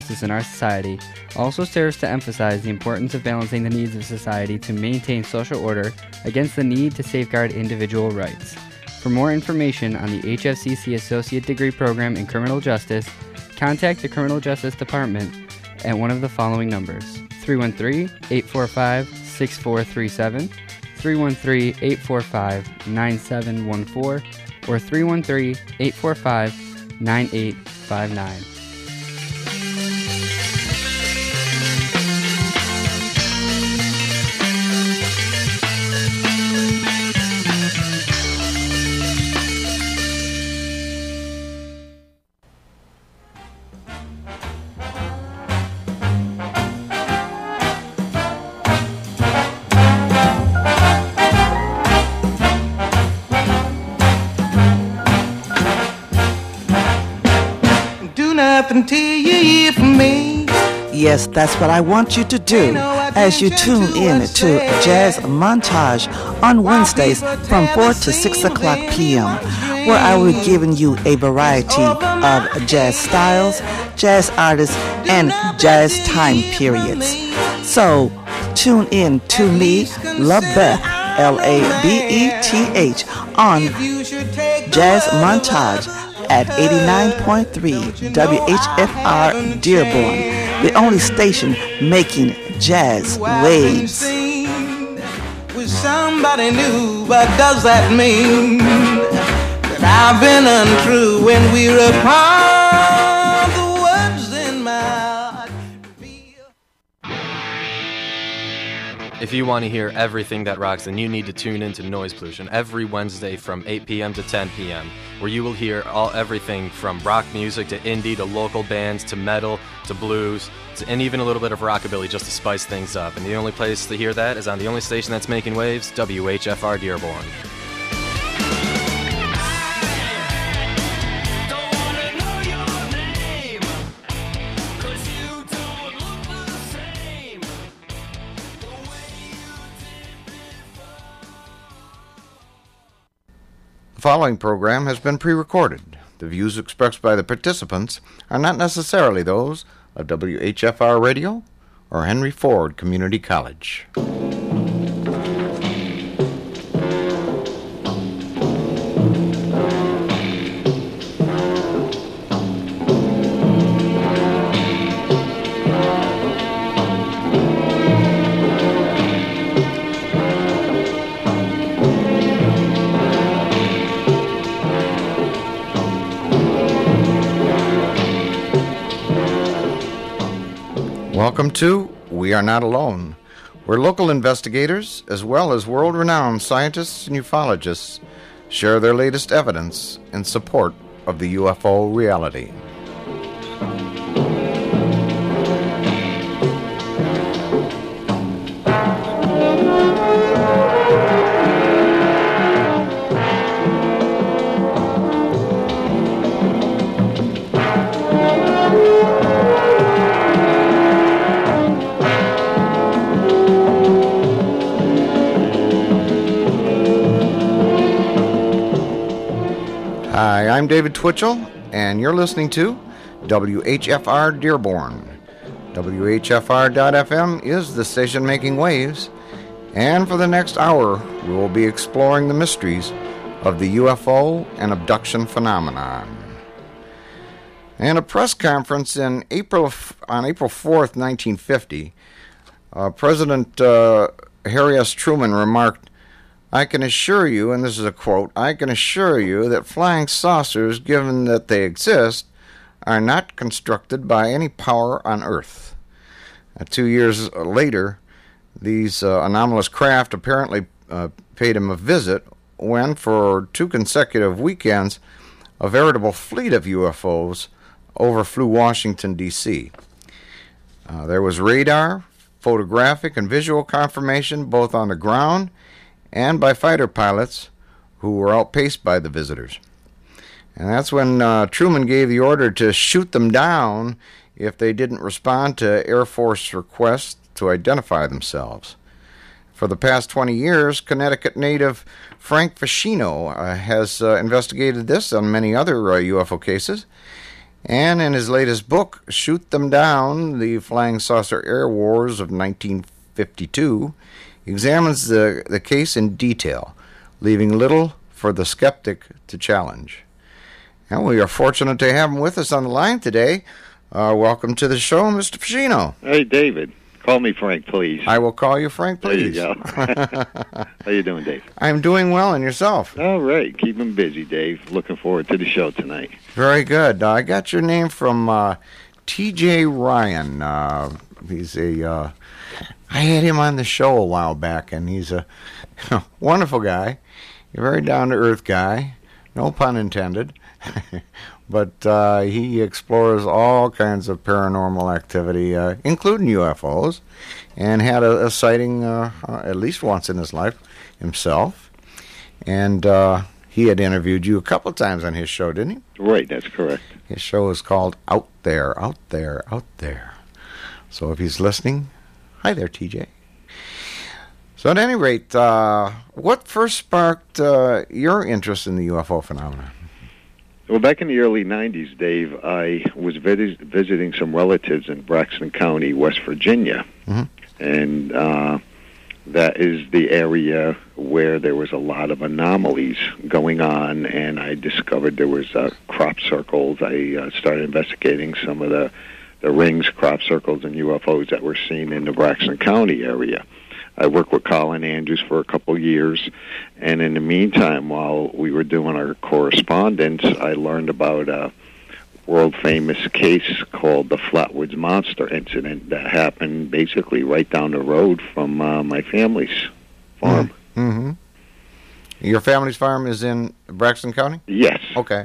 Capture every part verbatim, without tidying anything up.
justice in our society also serves to emphasize the importance of balancing the needs of society to maintain social order against the need to safeguard individual rights. For more information on the H F C C Associate Degree Program in Criminal Justice, contact the Criminal Justice Department at one of the following numbers: three one three, eight four five, six four three seven, three one three, eight four five, nine seven one four, or three one three, eight four five, nine eight five nine. Until you hear from me. Yes, that's what I want you to do as you tune in to Jazz Montage on Wednesdays from four to six o'clock p.m., where I will be giving you a variety of jazz styles, jazz artists, and jazz time periods. So tune in to me, LaBeth, L A B E T H, on Jazz Montage at eighty-nine point three W H F R Dearborn, the only station making jazz waves. With somebody new, what does that mean? That I've been untrue when we're apart, the words in my heart feel. If you want to hear everything that rocks, then you need to tune into Noise Pollution every Wednesday from eight p.m. to ten p.m., where you will hear all everything from rock music to indie to local bands to metal to blues to, and even a little bit of rockabilly just to spice things up. And the only place to hear that is on the only station that's making waves, W H F R Dearborn. The following program has been pre-recorded. The views expressed by the participants are not necessarily those of W H F R Radio or Henry Ford Community College. Welcome to We Are Not Alone, where local investigators, as well as world-renowned scientists and ufologists, share their latest evidence in support of the U F O reality. Hi, I'm David Twitchell, and you're listening to W H F R Dearborn. W H F R dot F M is the station making waves, and for the next hour, we will be exploring the mysteries of the U F O and abduction phenomenon. In a press conference in April on April fourth, nineteen fifty, uh, President uh, Harry S. Truman remarked, "I can assure you," and this is a quote, "I can assure you that flying saucers, given that they exist, are not constructed by any power on Earth." Uh, two years later, these uh, anomalous craft apparently uh, paid him a visit when, for two consecutive weekends, a veritable fleet of U F Os overflew Washington, D C Uh, there was radar, photographic, and visual confirmation both on the ground and by fighter pilots who were outpaced by the visitors. And that's when uh, Truman gave the order to shoot them down if they didn't respond to Air Force requests to identify themselves. For the past twenty years, Connecticut native Frank Fascino uh, has uh, investigated this and many other uh, U F O cases. And in his latest book, Shoot Them Down, The Flying Saucer Air Wars of nineteen fifty-two, he examines the, the case in detail, leaving little for the skeptic to challenge. And we are fortunate to have him with us on the line today. Uh, welcome to the show, Mister Ficino. Hey, David. Call me Frank, please. I will call you Frank, please. There you go. How you doing, Dave? I'm doing well, and yourself? All right. Keep him busy, Dave. Looking forward to the show tonight. Very good. Uh, I got your name from uh, T J Ryan. Uh, he's a... Uh, I had him on the show a while back, and he's a wonderful guy. A very down-to-earth guy. No pun intended. But uh, he explores all kinds of paranormal activity, uh, including U F Os, and had a, a sighting uh, uh, at least once in his life himself. And uh, he had interviewed you a couple times on his show, didn't he? Right, that's correct. His show is called Out There, Out There, Out There. So if he's listening, hi there, T J. So at any rate, uh, what first sparked uh, your interest in the U F O phenomenon? Well, back in the early nineties, Dave, I was vis- visiting some relatives in Braxton County, West Virginia. Mm-hmm. And uh, that is the area where there was a lot of anomalies going on, and I discovered there was uh, crop circles. I uh, started investigating some of the, the rings, crop circles, and U F Os that were seen in the Braxton County area. I worked with Colin Andrews for a couple of years, and in the meantime, while we were doing our correspondence, I learned about a world-famous case called the Flatwoods Monster Incident that happened basically right down the road from uh, my family's farm. Mm-hmm. Your family's farm is in Braxton County? Yes. Okay.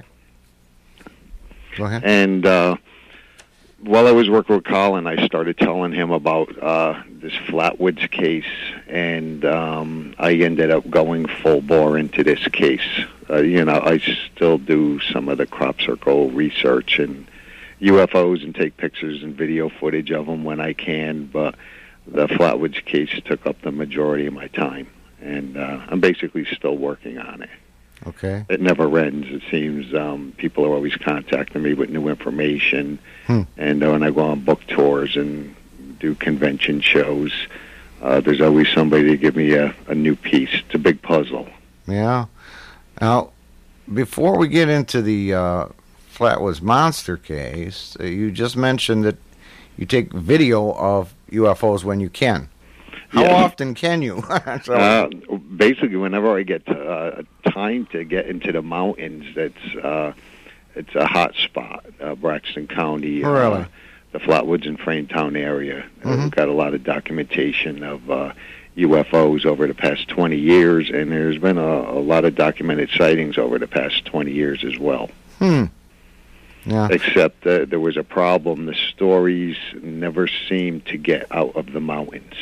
Go ahead. And uh, while I was working with Colin, I started telling him about uh, this Flatwoods case, and um, I ended up going full bore into this case. Uh, you know, I still do some of the crop circle research and U F Os and take pictures and video footage of them when I can, but the Flatwoods case took up the majority of my time, and uh, I'm basically still working on it. Okay. It never ends. It seems um, people are always contacting me with new information. Hmm. And uh, when I go on book tours and do convention shows, uh, there's always somebody to give me a, a new piece. It's a big puzzle. Yeah. Now, before we get into the uh, Flatwoods Monster case, uh, you just mentioned that you take video of U F Os when you can. How Yeah. often can you? So- Uh, basically, whenever I get to, uh, time to get into the mountains, that's uh, it's a hot spot, uh, Braxton County. Really? Uh, the Flatwoods and Fraintown area. Uh, Mhm. We've got a lot of documentation of uh, U F Os over the past twenty years, and there's been a, a lot of documented sightings over the past twenty years as well. Hmm. Yeah. Except uh, there was a problem. The stories never seemed to get out of the mountains.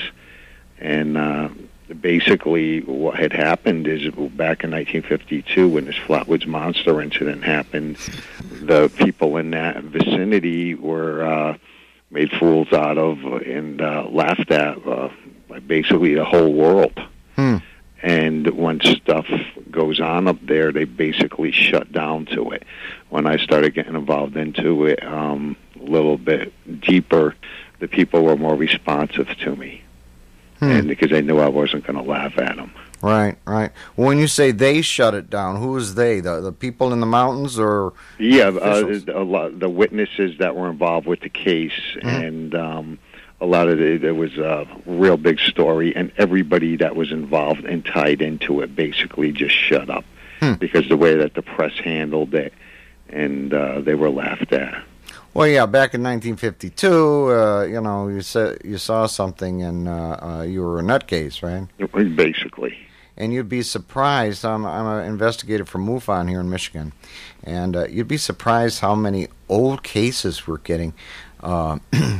And uh, basically what had happened is back in nineteen fifty-two, when this Flatwoods Monster Incident happened, the people in that vicinity were uh, made fools out of and uh, laughed at uh, by basically the whole world. Hmm. And when stuff goes on up there, they basically shut down to it. When I started getting involved into it um, a little bit deeper, the people were more responsive to me. Hmm. And because they knew I wasn't going to laugh at them. Right, right. When you say they shut it down, who is they? The the people in the mountains, or Yeah, uh, officials? a lot, the witnesses that were involved with the case, and um, a lot of it, there was a real big story, and everybody that was involved and tied into it basically just shut up Hmm. because the way that the press handled it, and uh, they were laughed at. Well, yeah, back in nineteen fifty-two, uh, you know, you said you saw something and uh, uh, you were a nutcase, right? Basically. And you'd be surprised. I'm I'm an investigator for MUFON here in Michigan, and uh, you'd be surprised how many old cases we're getting. Uh,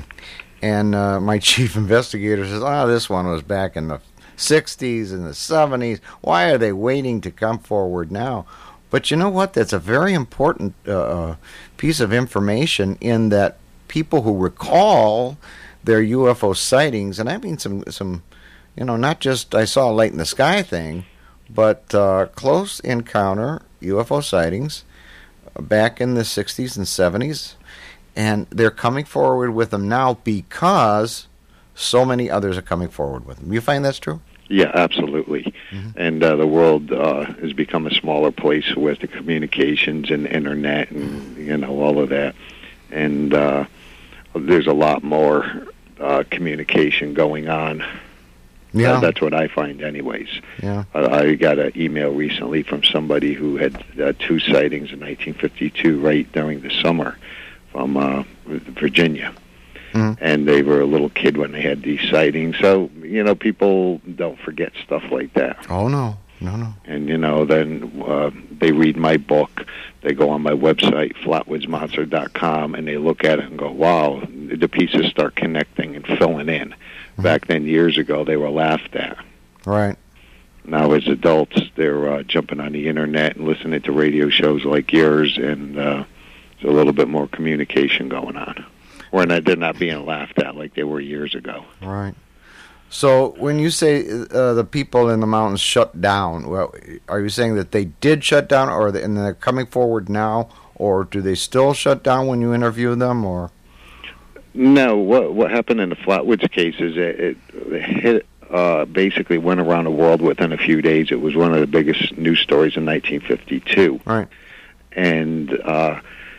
and uh, my chief investigator says, "Oh, this one was back in the sixties and the seventies. Why are they waiting to come forward now?" But you know what? That's a very important uh, piece of information in that people who recall their U F O sightings, and I mean some, some, you know, not just I saw a light in the sky thing, but uh, close encounter U F O sightings back in the sixties and seventies. and they're coming forward with them now because so many others are coming forward with them. You find that's true? Yeah, absolutely. Mm-hmm. And uh, the world uh, has become a smaller place with the communications and internet and, you know, all of that. And uh, there's a lot more uh, communication going on. Yeah. Uh, that's what I find anyways. Yeah. Uh, I got an email recently from somebody who had uh, two sightings in nineteen fifty-two right during the summer from uh, Virginia. Mm-hmm. And they were a little kid when they had these sightings. So, you know, people don't forget stuff like that. Oh, no. No, no. And, you know, then uh, they read my book. They go on my website, flatwoods monster dot com, and they look at it and go, wow, the pieces start connecting and filling in. Mm-hmm. Back then, years ago, they were laughed at. Right. Now, as adults, they're uh, jumping on the Internet and listening to radio shows like yours, and uh, there's a little bit more communication going on. Or not, they're not being laughed at like they were years ago. Right. So when you say uh, the people in the mountains shut down, well, are you saying that they did shut down, or are they, and they're coming forward now, or do they still shut down when you interview them, or? No. What what happened in the Flatwoods case is it, it, it hit, uh, basically went around the world within a few days. It was one of the biggest news stories in nineteen fifty-two. Right. And uh,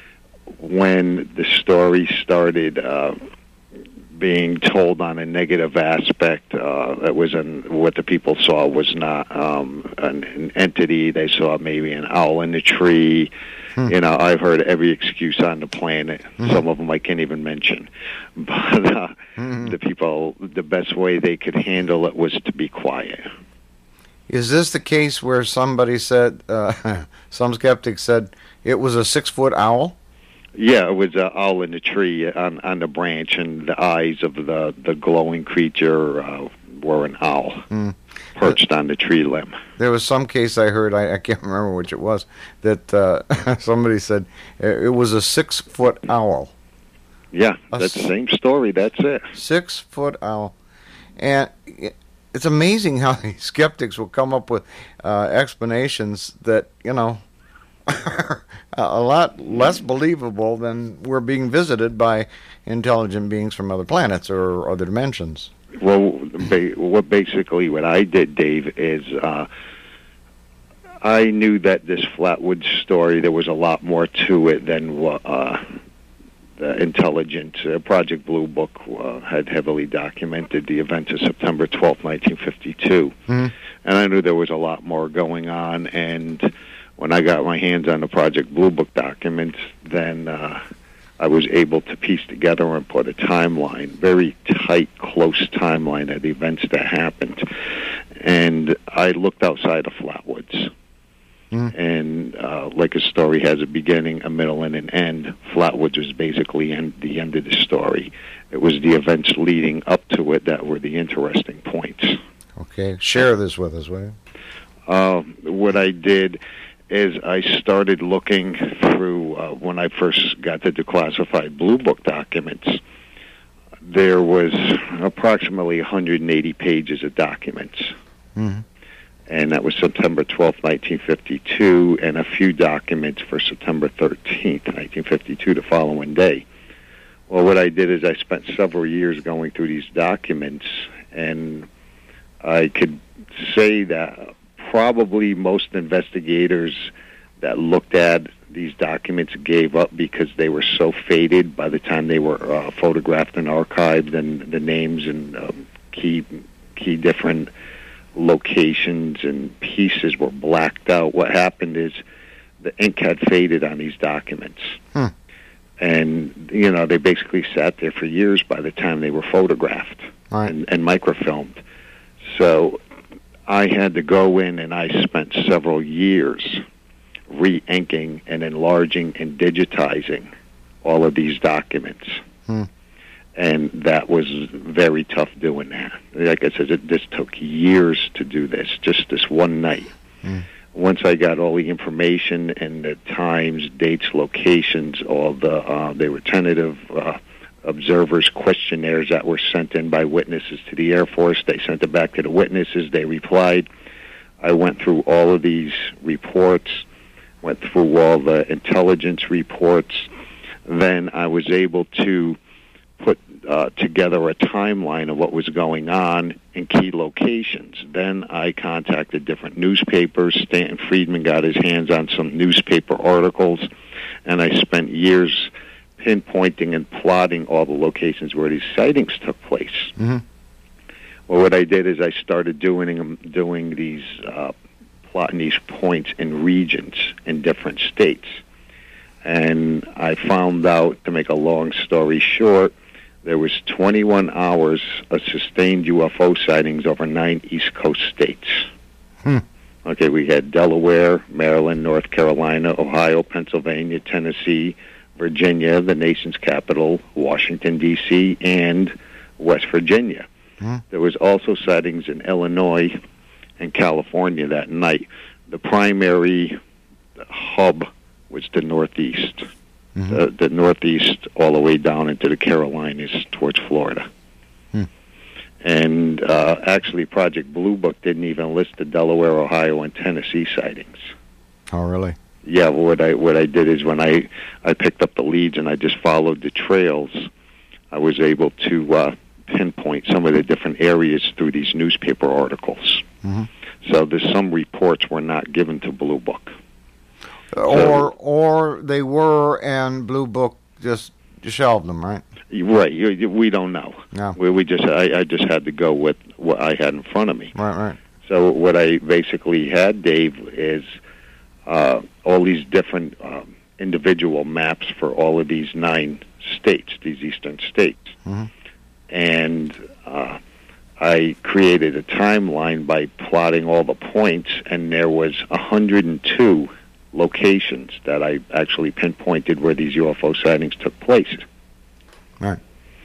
when the story started uh, being told on a negative aspect, uh, it was an, what the people saw was not um, an, an entity. They saw maybe an owl in the tree. Hmm. You know, I've heard every excuse on the planet. Mm-hmm. Some of them I can't even mention. But uh, mm-hmm. the people, the best way they could handle it was to be quiet. Is this the case where somebody said, uh, some skeptics said, it was a six-foot owl? Yeah, it was an owl in the tree on on the branch, and the eyes of the, the glowing creature uh, were an owl mm. perched on the tree limb. There was some case I heard, I, I can't remember which it was, that uh, somebody said it was a six-foot owl. Yeah, a that's the same story. That's it. Six-foot owl. And it's amazing how these skeptics will come up with uh, explanations that, you know, are a lot less believable than we're being visited by intelligent beings from other planets or other dimensions. Well, ba- what basically what I did, Dave, is uh, I knew that this Flatwoods story, there was a lot more to it than what uh, the intelligent uh, Project Blue Book uh, had heavily documented the events of September twelfth, nineteen fifty-two. Mm-hmm. And I knew there was a lot more going on, and when I got my hands on the Project Blue Book documents, then uh, I was able to piece together and put a timeline, very tight, close timeline of the events that happened. And I looked outside of Flatwoods. Mm. And uh, like a story has a beginning, a middle, and an end, Flatwoods was basically end, the end of the story. It was the events leading up to it that were the interesting points. Okay. Share this with us, will you? Uh, what I did is I started looking through, uh, when I first got the declassified Blue Book documents, there was approximately one hundred eighty pages of documents. Mm-hmm. And that was September twelfth, nineteen fifty-two, and a few documents for September thirteenth, nineteen fifty-two, the following day. Well, what I did is I spent several years going through these documents, and I could say that probably most investigators that looked at these documents gave up because they were so faded by the time they were uh, photographed and archived, and the names and um, key key different locations and pieces were blacked out. What happened is the ink had faded on these documents. Hmm. And, you know, they basically sat there for years by the time they were photographed right. and, and microfilmed. So I had to go in, and I spent several years re-inking and enlarging and digitizing all of these documents. Hmm. And that was very tough doing that. Like I said, it, this took years to do this, just this one night. Hmm. Once I got all the information and the times, dates, locations, all the, uh, they were tentative uh, observers' questionnaires that were sent in by witnesses to the Air Force. They sent it back to the witnesses. They replied. I went through all of these reports, went through all the intelligence reports. then I was able to put uh, together a timeline of what was going on in key locations. Then I contacted different newspapers. Stanton Friedman got his hands on some newspaper articles, and I spent years pinpointing and plotting all the locations where these sightings took place. Mm-hmm. Well, what I did is I started doing doing these uh, plotting these points in regions in different states, and I found out, to make a long story short, there was twenty-one hours of sustained U F O sightings over nine East Coast states. Hmm. Okay, we had Delaware, Maryland, North Carolina, Ohio, Pennsylvania, Tennessee, Virginia, the nation's capital, Washington, D C, and West Virginia. Hmm. There was also sightings in Illinois and California that night. The primary hub was the Northeast. Mm-hmm. The, the Northeast all the way down into the Carolinas towards Florida. Hmm. And uh, actually, Project Blue Book didn't even list the Delaware, Ohio, and Tennessee sightings. Oh, really? Yeah, what I what I did is when I, I picked up the leads and I just followed the trails, I was able to uh, pinpoint some of the different areas through these newspaper articles. Mm-hmm. So there's some reports were not given to Blue Book. Or So- or they were, and Blue Book just shelved them, right? Right, you, you, we don't know. No. We, we just I, I just had to go with what I had in front of me. Right, right. So what I basically had, Dave, is uh, all these different um, individual maps for all of these nine states, these eastern states. Mm-hmm. And uh, I created a timeline by plotting all the points, and there was one hundred two locations that I actually pinpointed where these U F O sightings took place. Right.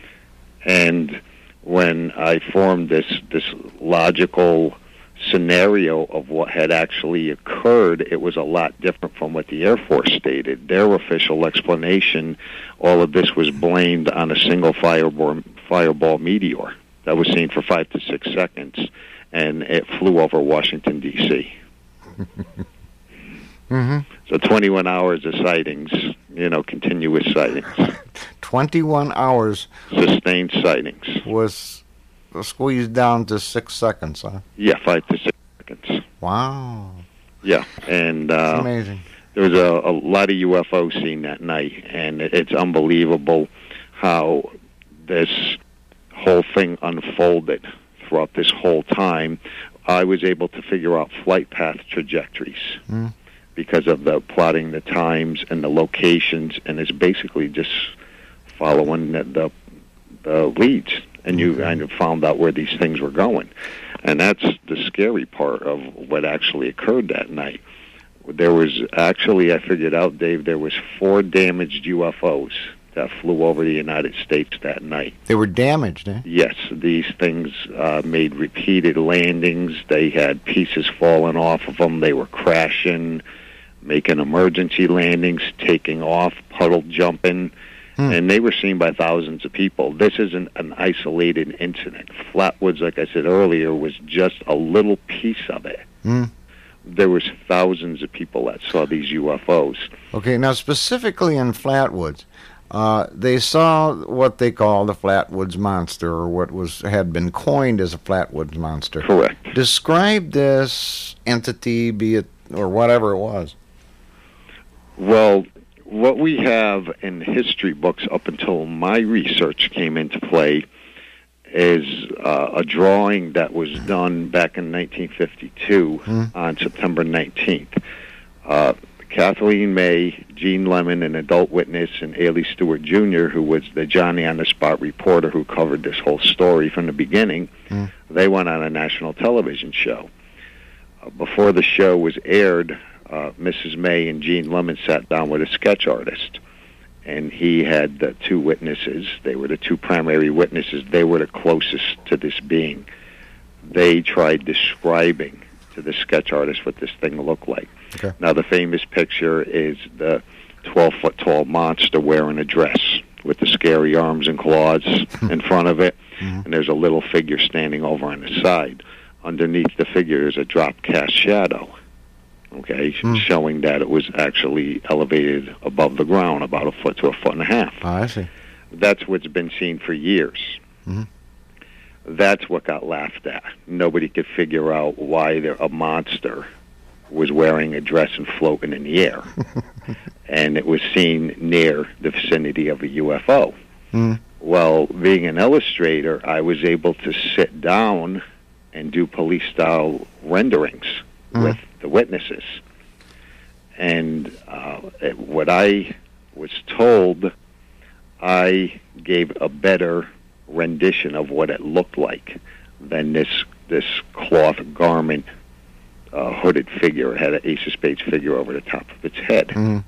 And when I formed this this logical scenario of what had actually occurred, it was a lot different from what the Air Force stated. Their official explanation, all of this was blamed on a single fireball, fireball meteor that was seen for five to six seconds, and it flew over Washington, D C Mm-hmm. So twenty-one hours of sightings, you know, continuous sightings, twenty-one hours sustained sightings. was squeezed down to six seconds, huh? Yeah, five to six seconds. Wow. Yeah, and That's uh, amazing. there was a, a lot of U F Os seen that night, and it, it's unbelievable how this whole thing unfolded throughout this whole time. I was able to figure out flight path trajectories. Mm. Because of the plotting the times and the locations, and it's basically just following the, the, the leads, and you kind of found out where these things were going. And that's the scary part of what actually occurred that night. There was actually, I figured out, Dave, there was four damaged U F Os that flew over the United States that night. They were damaged, eh? Yes, these things uh, made repeated landings. They had pieces falling off of them. They were crashing, making emergency landings, taking off, puddle jumping, hmm. and they were seen by thousands of people. This isn't an isolated incident. Flatwoods, like I said earlier, was just a little piece of it. Hmm. There was thousands of people that saw these U F Os. Okay, now specifically in Flatwoods, uh, they saw what they call the Flatwoods Monster, or what was had been coined as a Flatwoods Monster. Correct. Describe this entity, be it or whatever it was. Well, what we have in history books up until my research came into play is uh, a drawing that was done back in nineteen fifty-two hmm. on September nineteenth. Uh, Kathleen May, Gene Lemon, an adult witness, and Ailey Stewart Junior, who was the Johnny-on-the-Spot reporter who covered this whole story from the beginning, hmm. they went on a national television show. Uh, before the show was aired, Uh, Missus May and Gene Lemon sat down with a sketch artist, and he had the two witnesses. They were the two primary witnesses. They were the closest to this being. They tried describing to the sketch artist what this thing looked like. Okay. Now, the famous picture is the twelve-foot-tall monster wearing a dress with the scary arms and claws in front of it, mm-hmm. and there's a little figure standing over on the side. Underneath the figure is a drop-cast shadow. okay, showing that it was actually elevated above the ground about a foot to a foot and a half. Oh, I see. That's what's been seen for years. Mm-hmm. That's what got laughed at. Nobody could figure out why there, a monster was wearing a dress and floating in the air. And it was seen near the vicinity of a U F O. Mm. Well, being an illustrator, I was able to sit down and do police-style renderings Mm. with the witnesses. And uh, it, what I was told, I gave a better rendition of what it looked like than this this cloth garment uh, hooded figure. It had an Ace of Spades figure over the top of its head. Mm.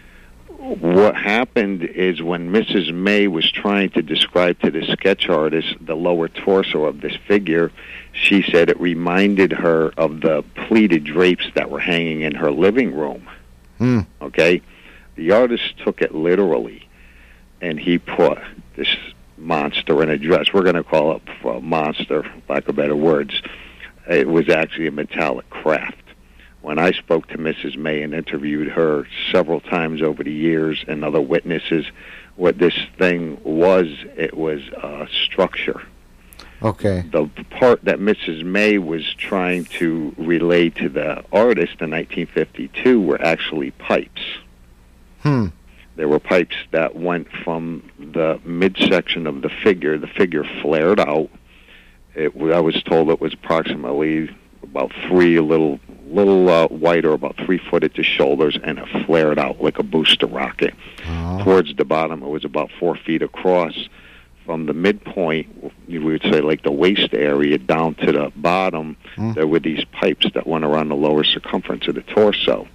What happened is when Missus May was trying to describe to the sketch artist the lower torso of this figure, she said it reminded her of the pleated drapes that were hanging in her living room. Mm. Okay? The artist took it literally, and he put this monster in a dress. We're going to call it a monster, lack of better words. It was actually a metallic craft. When I spoke to Missus May and interviewed her several times over the years and other witnesses, what this thing was, it was a structure. Okay. The part that Missus May was trying to relay to the artist in nineteen fifty-two were actually pipes. Hmm. There were pipes that went from the midsection of the figure. The figure flared out. It, I was told it was approximately about three, a little, little uh, wider, about three foot at the shoulders, and it flared out like a booster rocket. Oh. Towards the bottom, it was about four feet across. From the midpoint, we would say like the waist area, down to the bottom, Mm. there were these pipes that went around the lower circumference of the torso.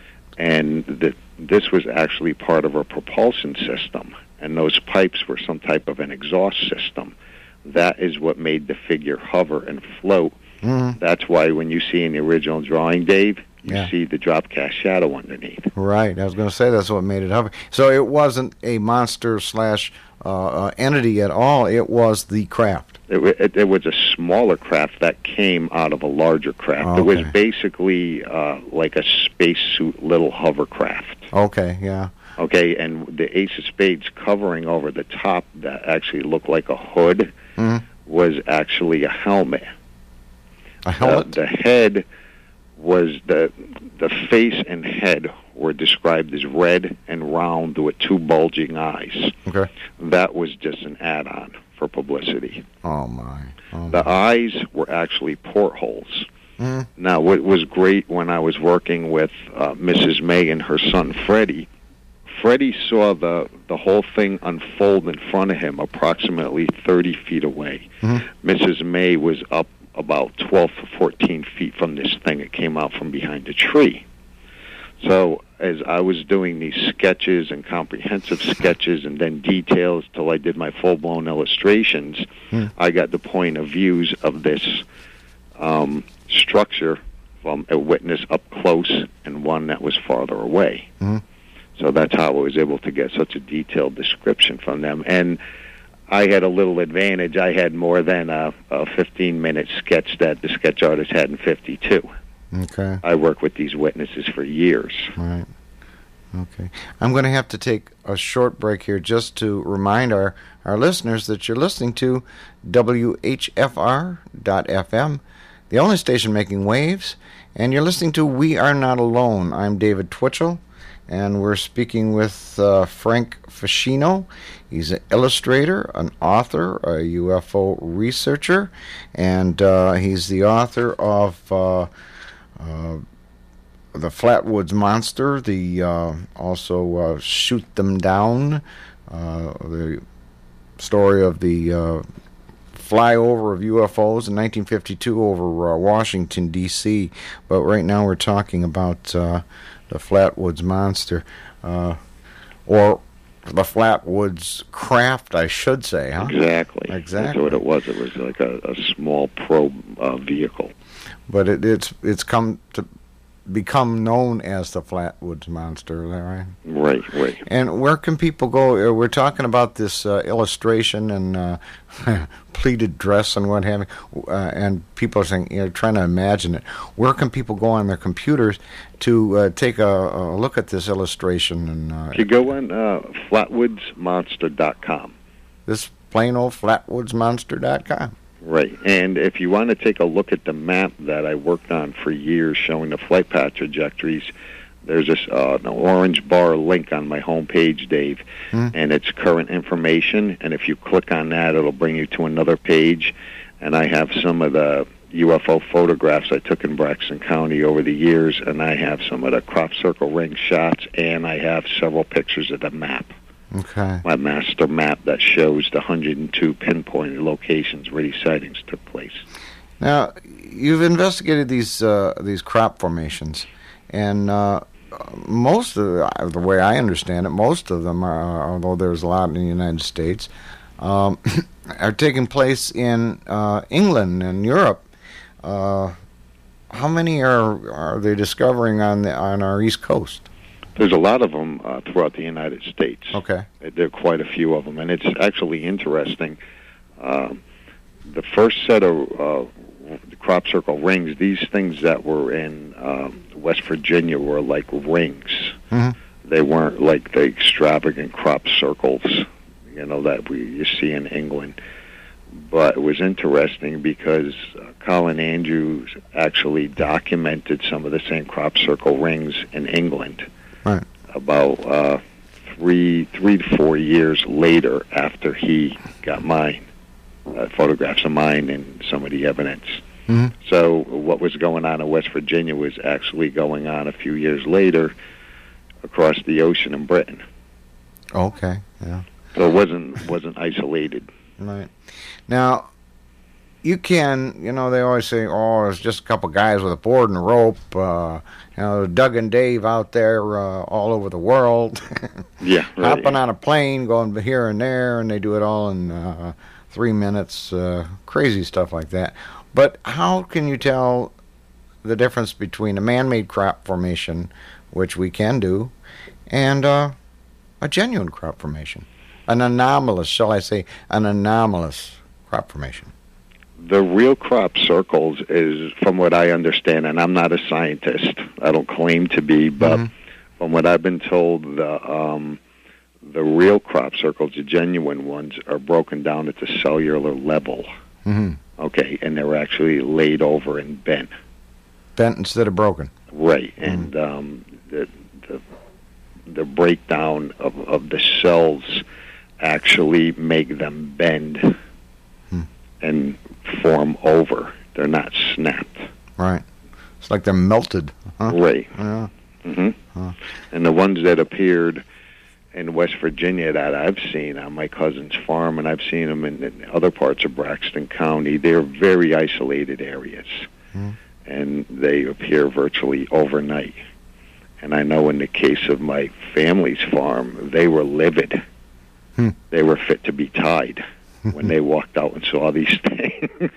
And the, this was actually part of a propulsion system. And those pipes were some type of an exhaust system. That is what made the figure hover and float. Mm. That's why when you see in the original drawing, Dave, you Yeah. see the drop cast shadow underneath. Right. I was going to say that's what made it hover. So it wasn't a monster slash uh, uh, entity at all. It was the craft. It, wa- it, it was a smaller craft that came out of a larger craft. It was Okay. basically uh, like a spacesuit little hovercraft. Okay. Yeah. Okay, and the Ace of Spades covering over the top that actually looked like a hood Mm. was actually a helmet. A helmet. The, the head was the the face and head were described as red and round with two bulging eyes. Okay. That was just an add-on for publicity. Oh my. Oh, The my. eyes were actually portholes. Mm. Now, what was great when I was working with uh, Missus May and her son Freddie, Freddie saw the, the whole thing unfold in front of him approximately thirty feet away. Mhm. Missus May was up about twelve to fourteen feet from this thing. It came out from behind a tree. So as I was doing these sketches and comprehensive sketches and then details till I did my full-blown illustrations, Hmm. I got the point of views of this um, structure from a witness up close and one that was farther away. Mhm. So that's how I was able to get such a detailed description from them. And I had a little advantage. I had more than a, a fifteen-minute sketch that the sketch artist had in fifty-two. Okay. I worked with these witnesses for years. Right. Okay. I'm going to have to take a short break here just to remind our, our listeners that you're listening to W H F R dot F M, the only station making waves, and you're listening to We Are Not Alone. I'm David Twitchell, and we're speaking with uh, Frank Fascino. He's an illustrator, an author, a U F O researcher, and uh, he's the author of uh, uh, The Flatwoods Monster, the uh, also uh, Shoot Them Down, uh, the story of the uh, flyover of U F Os in nineteen fifty-two over uh, Washington, D C But right now we're talking about uh, the Flatwoods Monster, uh, or the Flatwoods Craft, I should say, huh? Exactly. Exactly. That's what it was. It was like a, a small probe uh, vehicle. But it, it's it's come to become known as the Flatwoods Monster, is that right? Right, right. And where can people go? We're talking about this uh, illustration and uh, pleated dress and what have you, uh, and people are saying, you know, trying to imagine it. Where can people go on their computers to uh, take a, a look at this illustration? And uh, you go on uh, flatwoods monster dot com. This plain old flatwoods monster dot com. Right, and if you want to take a look at the map that I worked on for years showing the flight path trajectories, there's this, uh, an orange bar link on my homepage, Dave, mm. and it's current information, and if you click on that, it'll bring you to another page, and I have some of the U F O photographs I took in Braxton County over the years, and I have some of the crop circle ring shots, and I have several pictures of the map. Okay. My master map that shows the one hundred two pinpointed locations where these sightings took place. Now, you've investigated these uh, these crop formations, and uh, most of the, the way I understand it, most of them are, although there's a lot in the United States, um, are taking place in uh, England and Europe. Uh, how many are are they discovering on the on our East Coast? There's a lot of them uh, throughout the United States. Okay. There are quite a few of them, and it's actually interesting. Um, the first set of uh, crop circle rings, these things that were in um, West Virginia were like rings. Mm-hmm. They weren't like the extravagant crop circles, you know, that we you see in England. But it was interesting because uh, Colin Andrews actually documented some of the same crop circle rings in England. Right. About uh, three, three to four years later, after he got mine, uh, photographs of mine and some of the evidence. Mm-hmm. So what was going on in West Virginia was actually going on a few years later across the ocean in Britain. Okay. Yeah. So it wasn't wasn't isolated. Right. Now, you can, you know, they always say, oh, it's just a couple guys with a board and a rope. Uh, you know, Doug and Dave out there uh, all over the world. Yeah. Right. Hopping on a plane, going here and there, and they do it all in uh, three minutes. Uh, crazy stuff like that. But how can you tell the difference between a man-made crop formation, which we can do, and uh, a genuine crop formation? An anomalous, shall I say, an anomalous crop formation. The real crop circles is, from what I understand, and I'm not a scientist, I don't claim to be, but mm-hmm. from what I've been told, the um, the real crop circles, the genuine ones, are broken down at the cellular level. Mm-hmm. Okay, and they're actually laid over and bent. Bent instead of broken. Right, mm-hmm. and um, the, the the breakdown of, of the cells actually make them bend hmm. and form over. They're not snapped. Right. It's like they're melted. Huh? Right. Yeah. Mm-hmm. Huh. And the ones that appeared in West Virginia that I've seen on my cousin's farm, and I've seen them in, in other parts of Braxton County, they're very isolated areas. Hmm. And they appear virtually overnight. And I know in the case of my family's farm, they were livid. Hmm. They were fit to be tied when they walked out and saw these things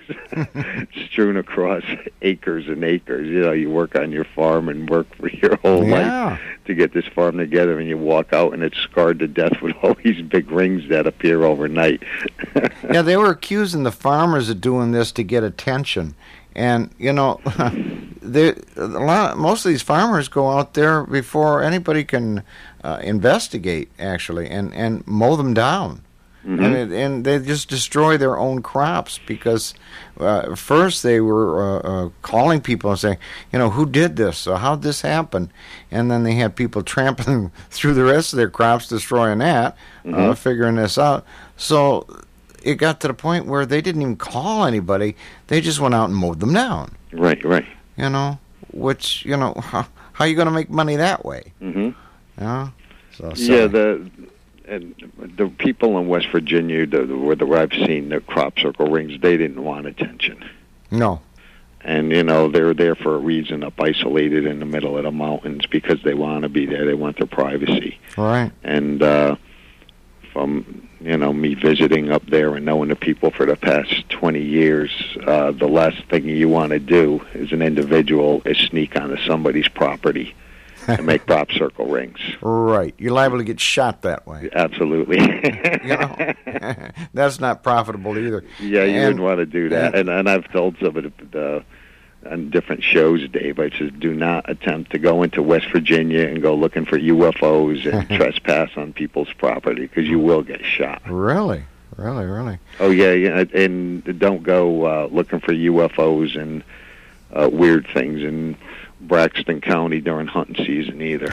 strewn across acres and acres. You know, you work on your farm and work for your whole yeah. life to get this farm together, and you walk out and it's scarred to death with all these big rings that appear overnight. Yeah, they were accusing the farmers of doing this to get attention. And, you know, they, a lot, most of these farmers go out there before anybody can uh, investigate, actually, and, and mow them down. Mm-hmm. And, it, and they just destroy their own crops because uh, first they were uh, uh, calling people and saying, you know, who did this? Uh, how'd this happen? And then they had people trampling through the rest of their crops, destroying that, mm-hmm. uh, figuring this out. So it got to the point where they didn't even call anybody. They just went out and mowed them down. Right, right. You know, which, you know, how, how are you going to make money that way? Mm-hmm. You know? So, yeah, the... And the people in West Virginia, the, where, the, where I've seen the crop circle rings, they didn't want attention. No. And, you know, they're there for a reason, up isolated in the middle of the mountains because they want to be there. They want their privacy. Right. And uh, from, you know, me visiting up there and knowing the people for the past twenty years, uh, the last thing you want to do as an individual is sneak onto somebody's property and make prop circle rings. Right. You're liable to get shot that way. Absolutely. You know, that's not profitable either. Yeah, you And- wouldn't want to do that. And and I've told some of the, uh, on different shows, Dave, I says, do not attempt to go into West Virginia and go looking for U F Os and trespass on people's property, because you will get shot. Really? Really, really? Oh, yeah, yeah, and don't go uh, looking for U F Os and uh, weird things in Braxton County during hunting season either.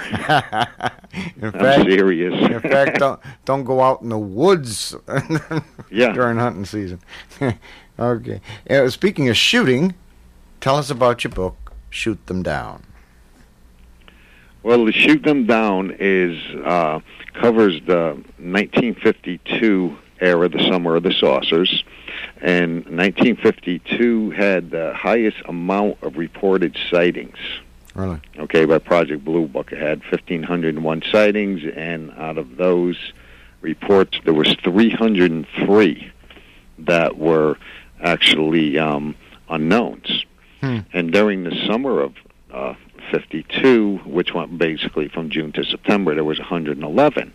in I'm fact, serious. in fact, don't, don't go out in the woods Yeah. during hunting season. Okay. Uh, speaking of shooting, tell us about your book, Shoot Them Down. Well, the Shoot Them Down is uh, covers the nineteen fifty-two era, the Summer of the Saucers, and nineteen fifty-two had the highest amount of reported sightings. Really? Okay, by Project Blue Book, it had fifteen hundred one sightings, and out of those reports, there was three hundred three that were actually um, unknowns. Hmm. And during the summer of uh, fifty-two, which went basically from June to September, there was one hundred eleven.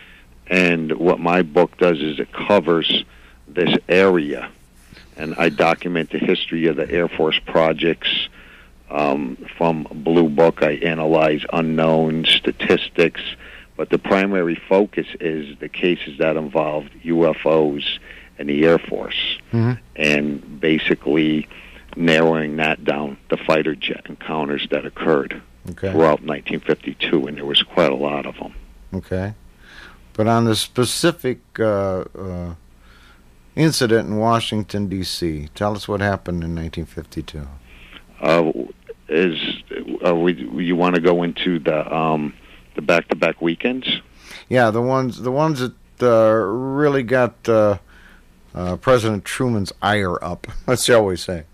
And what my book does is it covers this area, and I document the history of the Air Force projects. Um, from Blue Book, I analyze unknown statistics, but the primary focus is the cases that involved U F Os and the Air Force, Mm-hmm. and basically narrowing that down, the fighter jet encounters that occurred Okay. throughout nineteen fifty-two, and there was quite a lot of them. Okay. But on the specific uh, uh, incident in Washington, D C, tell us what happened in nineteen fifty-two. Uh, is uh, we, you want to go into the um, the back-to-back weekends? Yeah, the ones the ones that uh, really got uh, uh, President Truman's ire up, shall we say.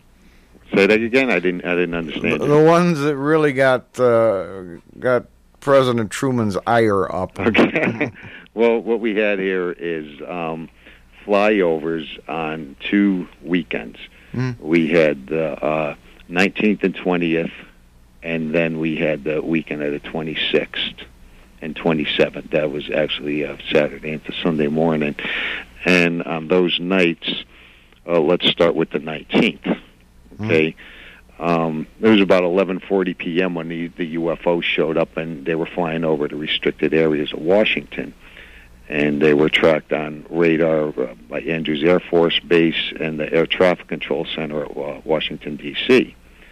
Say that again. I didn't. I didn't The, understand. the ones that really got uh, got President Truman's ire up. Okay. Well, what we had here is um, flyovers on two weekends. Mm. We had the uh, nineteenth and twentieth, and then we had the weekend of the twenty-sixth and twenty-seventh. That was actually uh, Saturday into Sunday morning. And on those nights, uh, let's start with the nineteenth. Okay. Um, it was about eleven forty p.m. when the, the U F Os showed up, and they were flying over the restricted areas of Washington. And they were tracked on radar uh, by Andrews Air Force Base and the Air Traffic Control Center at uh, Washington, D C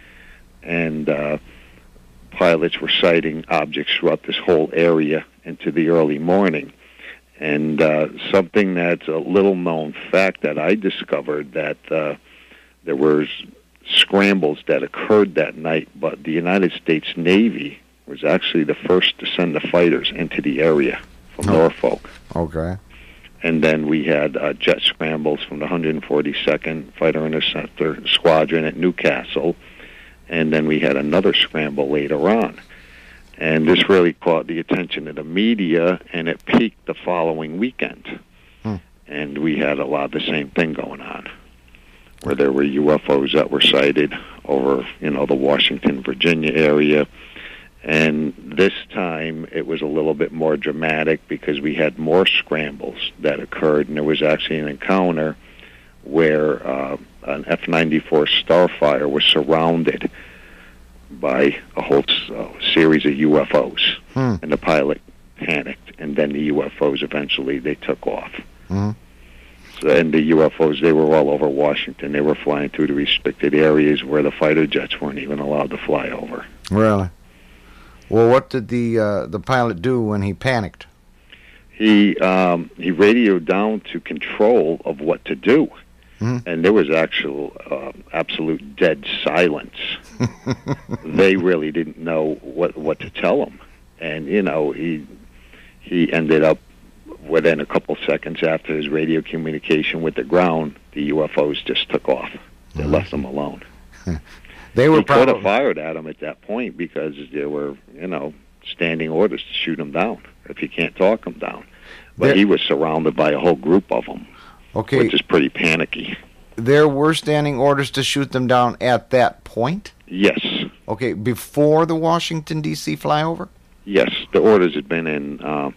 And uh, pilots were sighting objects throughout this whole area into the early morning. And uh, something that's a little-known fact that I discovered, that uh, there was scrambles that occurred that night, but the United States Navy was actually the first to send the fighters into the area from Oh. Norfolk. Okay. And then we had uh, jet scrambles from the one hundred forty-second Fighter Interceptor Squadron at Newcastle, and then we had another scramble later on. And this really caught the attention of the media, and it peaked the following weekend. Hmm. And we had a lot of the same thing going on, where there were U F Os that were sighted over, you know, the Washington, Virginia area. And this time it was a little bit more dramatic because we had more scrambles that occurred, and there was actually an encounter where uh, an F ninety-four Starfire was surrounded by a whole uh, series of U F Os, Hmm. and the pilot panicked, and then the U F Os eventually, they took off. Hmm. So, and the U F Os, they were all over Washington. They were flying through the restricted areas where the fighter jets weren't even allowed to fly over. Really? Well, what did the uh, the pilot do when he panicked? He um, he radioed down to control of what to do. Mhm. And there was actual uh, absolute dead silence. They really didn't know what what to tell him, and you know he he ended up within a couple seconds after his radio communication with the ground, the U F Os just took off. They Mhm. left him alone. They were He could have probably fired at him at that point because there were you know standing orders to shoot him down if you can't talk him down. But There- he was surrounded by a whole group of them, Okay, which is pretty panicky. there were standing orders to shoot them down at that point? Yes, Okay, before the Washington, D C flyover? yes, the orders had been in, uh,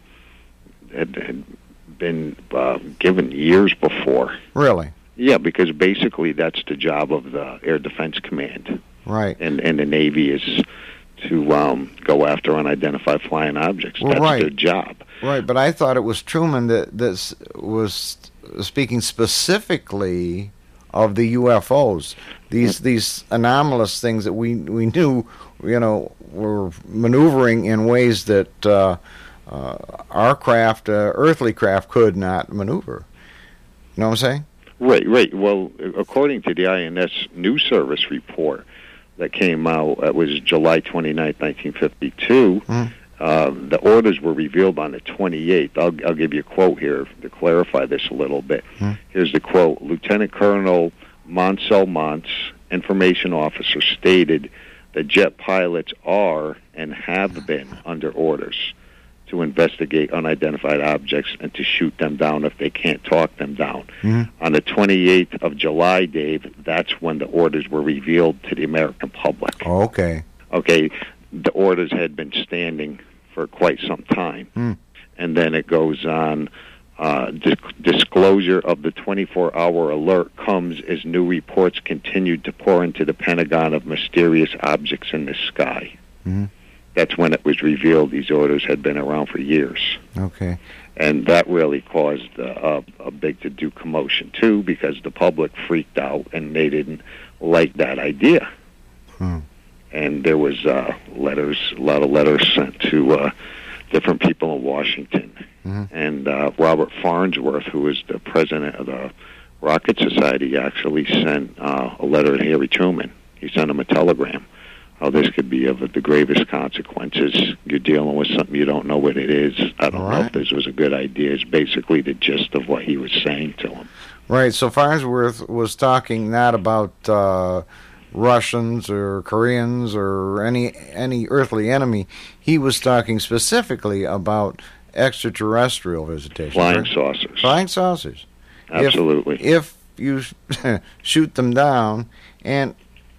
had, had been uh, given years before. Really? Yeah, because basically that's the job of the Air Defense Command, Right. and and the Navy is to um, go after unidentified flying objects. Well, That's right. their job. Right, but I thought it was Truman that that s- was speaking specifically of the U F Os. These these anomalous things that we we knew, you know, were maneuvering in ways that uh, uh, our craft, uh, earthly craft, could not maneuver. You know what I'm saying? Right, right. Well, according to the I N S News Service report that came out, it was July twenty-ninth, nineteen fifty-two. Mm. Uh, the orders were revealed on the twenty-eighth. I'll, I'll give you a quote here to clarify this a little bit. Hmm. Here's the quote. Lieutenant Colonel Monsell Montz, information officer, stated that jet pilots are and have been under orders to investigate unidentified objects and to shoot them down if they can't talk them down. Hmm. On the twenty-eighth of July, Dave, that's when the orders were revealed to the American public. Okay. Okay, the orders had been standing for quite some time. Hmm. And then it goes on, uh, dis- disclosure of the twenty-four hour alert comes as new reports continued to pour into the Pentagon of mysterious objects in the sky. Hmm. That's when it was revealed these orders had been around for years. Okay. And that really caused uh, a, a big to-do commotion, too, because the public freaked out and they didn't like that idea. Hmm. And there was uh, letters, a lot of letters sent to uh, different people in Washington. Mm-hmm. And uh, Robert Farnsworth, who was the president of the Rocket Society, actually sent uh, a letter to Harry Truman. He sent him a telegram. How this could be of the gravest consequences. You're dealing with something you don't know what it is. I don't All know right. if this was a good idea. It's basically the gist of what he was saying to him. Right. So Farnsworth was talking not about uh, Russians or Koreans or any any earthly enemy. He was talking specifically about extraterrestrial visitation. Flying right? saucers. Flying saucers. Absolutely. If, if you shoot them down, and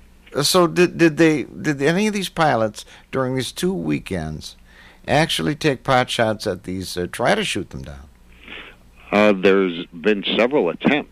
so did did they did any of these pilots during these two weekends actually take pot shots at these? Uh, try to shoot them down. Uh, there's been several attempts.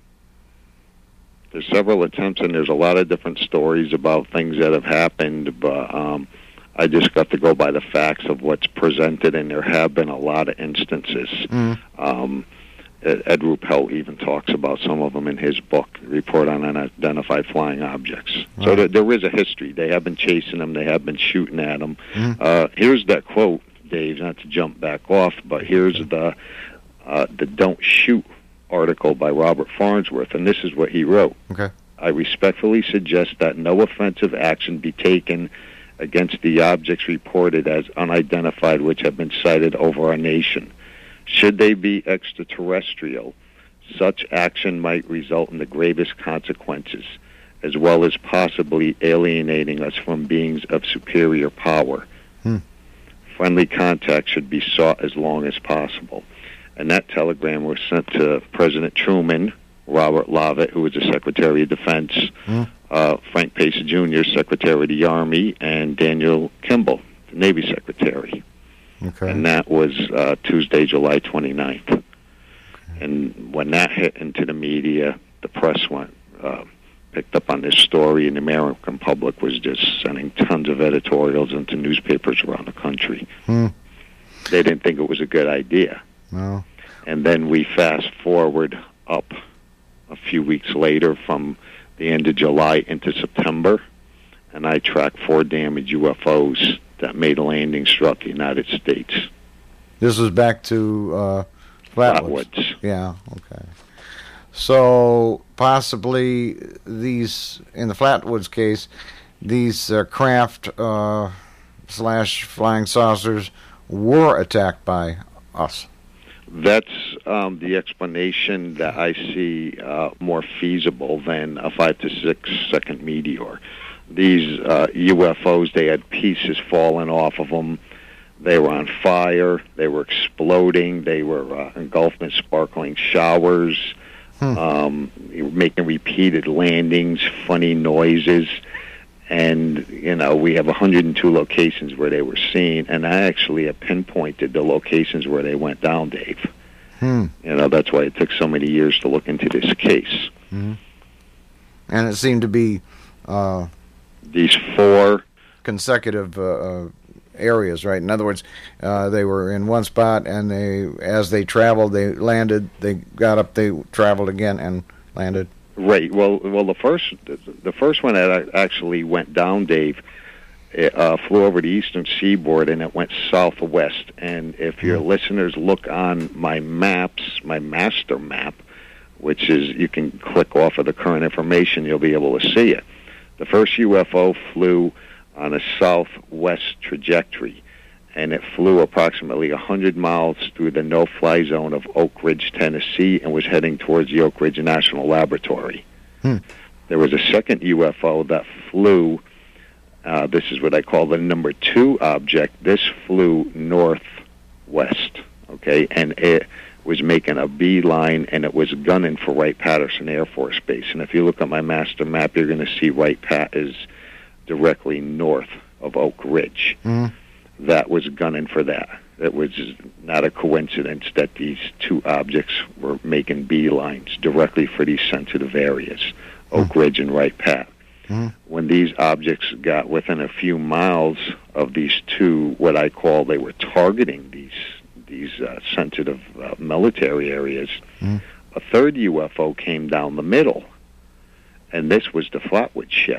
There's several attempts, and there's a lot of different stories about things that have happened, but um, I just got to go by the facts of what's presented, and there have been a lot of instances. Mm. Um, Ed Ed Ruppelt even talks about some of them in his book, Report on Unidentified Flying Objects. So Right. there, there is a history. They have been chasing them. They have been shooting at them. Mm. Uh, here's that quote, Dave, not to jump back off, but here's the uh, the Don't Shoot article by Robert Farnsworth, and this is what he wrote. Okay. I respectfully suggest that no offensive action be taken against the objects reported as unidentified which have been sighted over our nation. Should they be extraterrestrial, such action might result in the gravest consequences, as well as possibly alienating us from beings of superior power. Hmm. Friendly contact should be sought as long as possible. And that telegram was sent to President Truman, Robert Lovett, who was the Secretary of Defense, Hmm. uh, Frank Pace Junior, Secretary of the Army, and Daniel Kimball, the Navy Secretary. Okay. And that was uh, Tuesday, July twenty-ninth. Okay. And when that hit into the media, the press went uh, picked up on this story, and the American public was just sending tons of editorials into newspapers around the country. Hmm. They didn't think it was a good idea. No. And then we fast forward up a few weeks later from the end of July into September, and I tracked four damaged U F Os that made a landing struck the United States. This was back to uh, Flatwoods. Flatwoods. Yeah. Okay. So possibly these, in the Flatwoods case, these uh, craft uh, slash flying saucers were attacked by us. That's um, the explanation that I see uh, more feasible than a five to six second meteor. These uh, U F Os, they had pieces falling off of them. They were on fire. They were exploding. They were uh, engulfed in sparkling showers, hmm. um, making repeated landings, funny noises. And, you know, we have one hundred two locations where they were seen, and I actually have pinpointed the locations where they went down, Dave. Hmm. You know, that's why it took so many years to look into this case. Hmm. And it seemed to be uh, these four consecutive uh, uh, areas, right? In other words, uh, they were in one spot, and they, as they traveled, they landed. They got up, they traveled again, and landed. Right. Well, well, the first, the first one that actually went down, Dave, it uh, flew over the eastern seaboard, and it went southwest. And if your mm. listeners look on my maps, my master map, which is you can click off of the current information, you'll be able to see it. The first U F O flew on a southwest trajectory, and it flew approximately one hundred miles through the no-fly zone of Oak Ridge, Tennessee, and was heading towards the Oak Ridge National Laboratory. Hmm. There was a second U F O that flew, uh, this is what I call the number two object. This flew northwest, okay, and it was making a beeline, and it was gunning for Wright-Patterson Air Force Base. And if you look at my master map, you're going to see Wright-Pat is directly north of Oak Ridge. Hmm. That was gunning for that. It was not a coincidence that these two objects were making beelines directly for these sensitive areas, Oak mm. Ridge and Wright-Pat. Mm. When these objects got within a few miles of these two, what I call they were targeting these these uh, sensitive uh, military areas, mm. a third U F O came down the middle, and this was the Flatwood ship.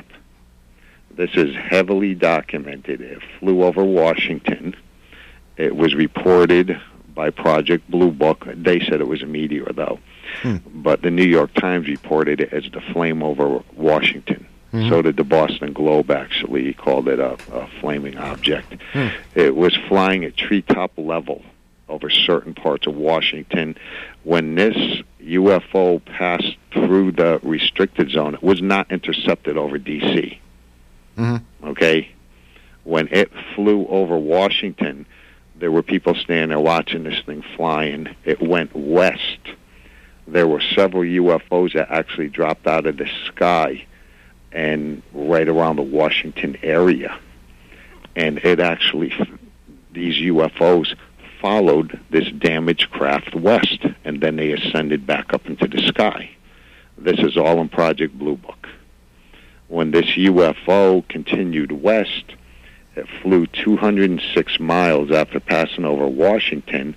This is heavily documented. It flew over Washington. It was reported by Project Blue Book. They said it was a meteor, though. Hmm. But the New York Times reported it as the flame over Washington. Mm-hmm. So did the Boston Globe, actually. He called it a, a flaming object. Hmm. It was flying at treetop level over certain parts of Washington. When this U F O passed through the restricted zone, it was not intercepted over D C Mm-hmm. Okay? When it flew over Washington, there were people standing there watching this thing flying. It went west. There were several U F Os that actually dropped out of the sky and right around the Washington area. And it actually, these U F Os followed this damaged craft west, and then they ascended back up into the sky. This is all in Project Blue Book. When this U F O continued west, it flew two hundred six miles after passing over Washington,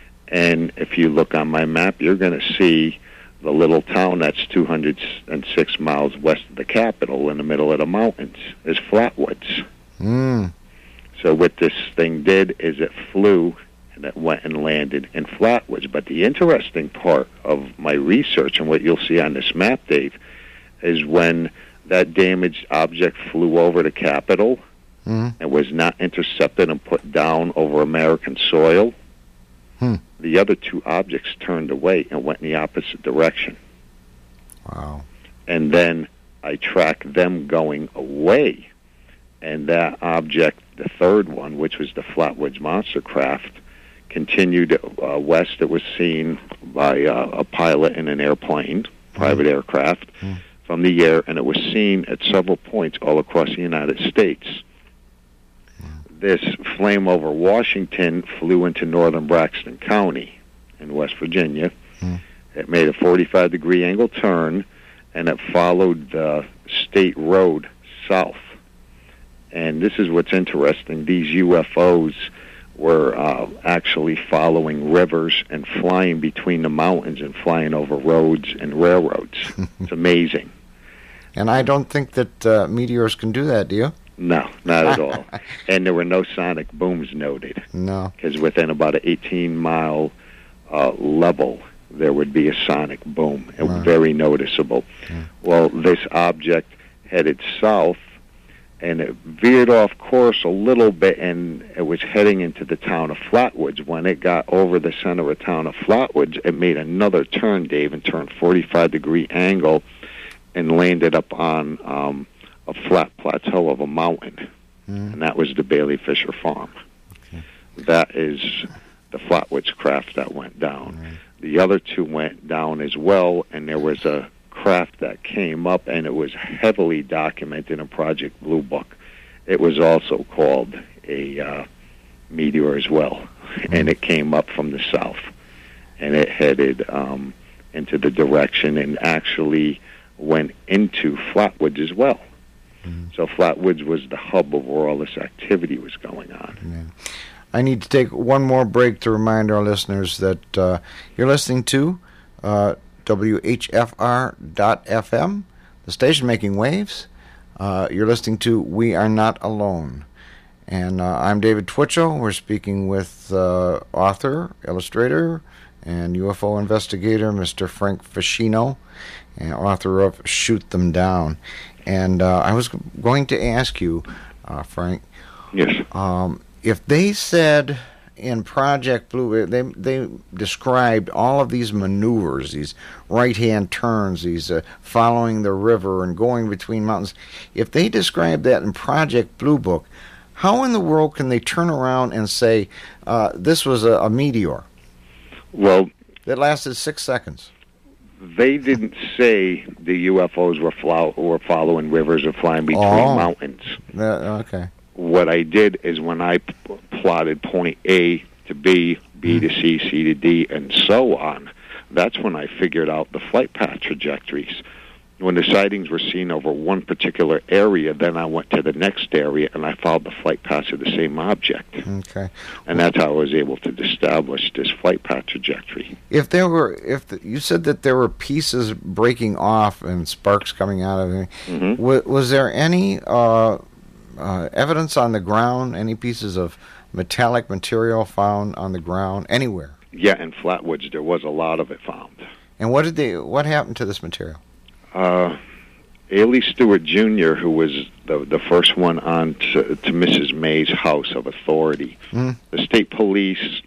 and if you look on my map, you're going to see the little town that's two hundred six miles west of the capital in the middle of the mountains is Flatwoods. Mm. So what this thing did is it flew and it went and landed in Flatwoods. But the interesting part of my research and what you'll see on this map, Dave, is when that damaged object flew over the Capitol mm. and was not intercepted and put down over American soil, hmm. the other two objects turned away and went in the opposite direction. Wow. And then I tracked them going away, and that object, the third one, which was the Flatwoods monster craft, continued uh, west. It was seen by uh, a pilot in an airplane, private mm. aircraft, mm. from the air, and it was seen at several points all across the United States. Mm. This flame over Washington flew into northern Braxton County in West Virginia. Mm. It made a forty-five degree angle turn, and it followed the state road south. And this is what's interesting. These U F Os were uh, actually following rivers and flying between the mountains and flying over roads and railroads. It's amazing. And I don't think that uh, meteors can do that, do you? No, not at all. And there were no sonic booms noted. No. Because within about an eighteen-mile uh, level, there would be a sonic boom. It was right. very noticeable. Yeah. Well, this object headed south, and it veered off course a little bit, and it was heading into the town of Flatwoods. When it got over the center of town of Flatwoods, it made another turn, Dave, and turned forty-five degree angle and landed up on um, a flat plateau of a mountain. Mm. And that was the Bailey Fisher Farm. Okay. That is the Flatwoods craft that went down. Right. The other two went down as well, and there was a craft that came up, and it was heavily documented in Project Blue Book. It was also called a uh, meteor as well, mm-hmm. and it came up from the south, and it headed um, into the direction and actually went into Flatwoods as well. Mm-hmm. So Flatwoods was the hub of where all this activity was going on. Yeah. I need to take one more break to remind our listeners that uh, you're listening to uh, W H F R dot F M, the station making waves. Uh, you're listening to We Are Not Alone. And uh, I'm David Twitchell. We're speaking with uh, author, illustrator, and U F O investigator, Mister Frank Ficino, and author of Shoot Them Down. And uh, I was going to ask you, uh, Frank, yes, um, if they said in Project Blue, they they described all of these maneuvers, these right-hand turns, these uh, following the river and going between mountains. If they described that in Project Blue Book, how in the world can they turn around and say uh, this was a, a meteor? Well, that lasted six seconds. They didn't say the U F Os were, flow- were following rivers or flying between oh. mountains. Uh, okay. What I did is when I p- plotted point A to B, B mm. to C, C to D, and so on, that's when I figured out the flight path trajectories. When the sightings were seen over one particular area, then I went to the next area and I followed the flight paths of the same object. Okay. And that's how I was able to establish this flight path trajectory. If there were, if the, you said that there were pieces breaking off and sparks coming out of it, mm-hmm. w- was there any uh, uh, evidence on the ground, any pieces of metallic material found on the ground anywhere? Yeah, in Flatwoods there was a lot of it found. And what did they? What happened to this material? Uh, Ailey Stewart Junior, who was the the first one on to, to Missus May's house of authority, mm. the state police,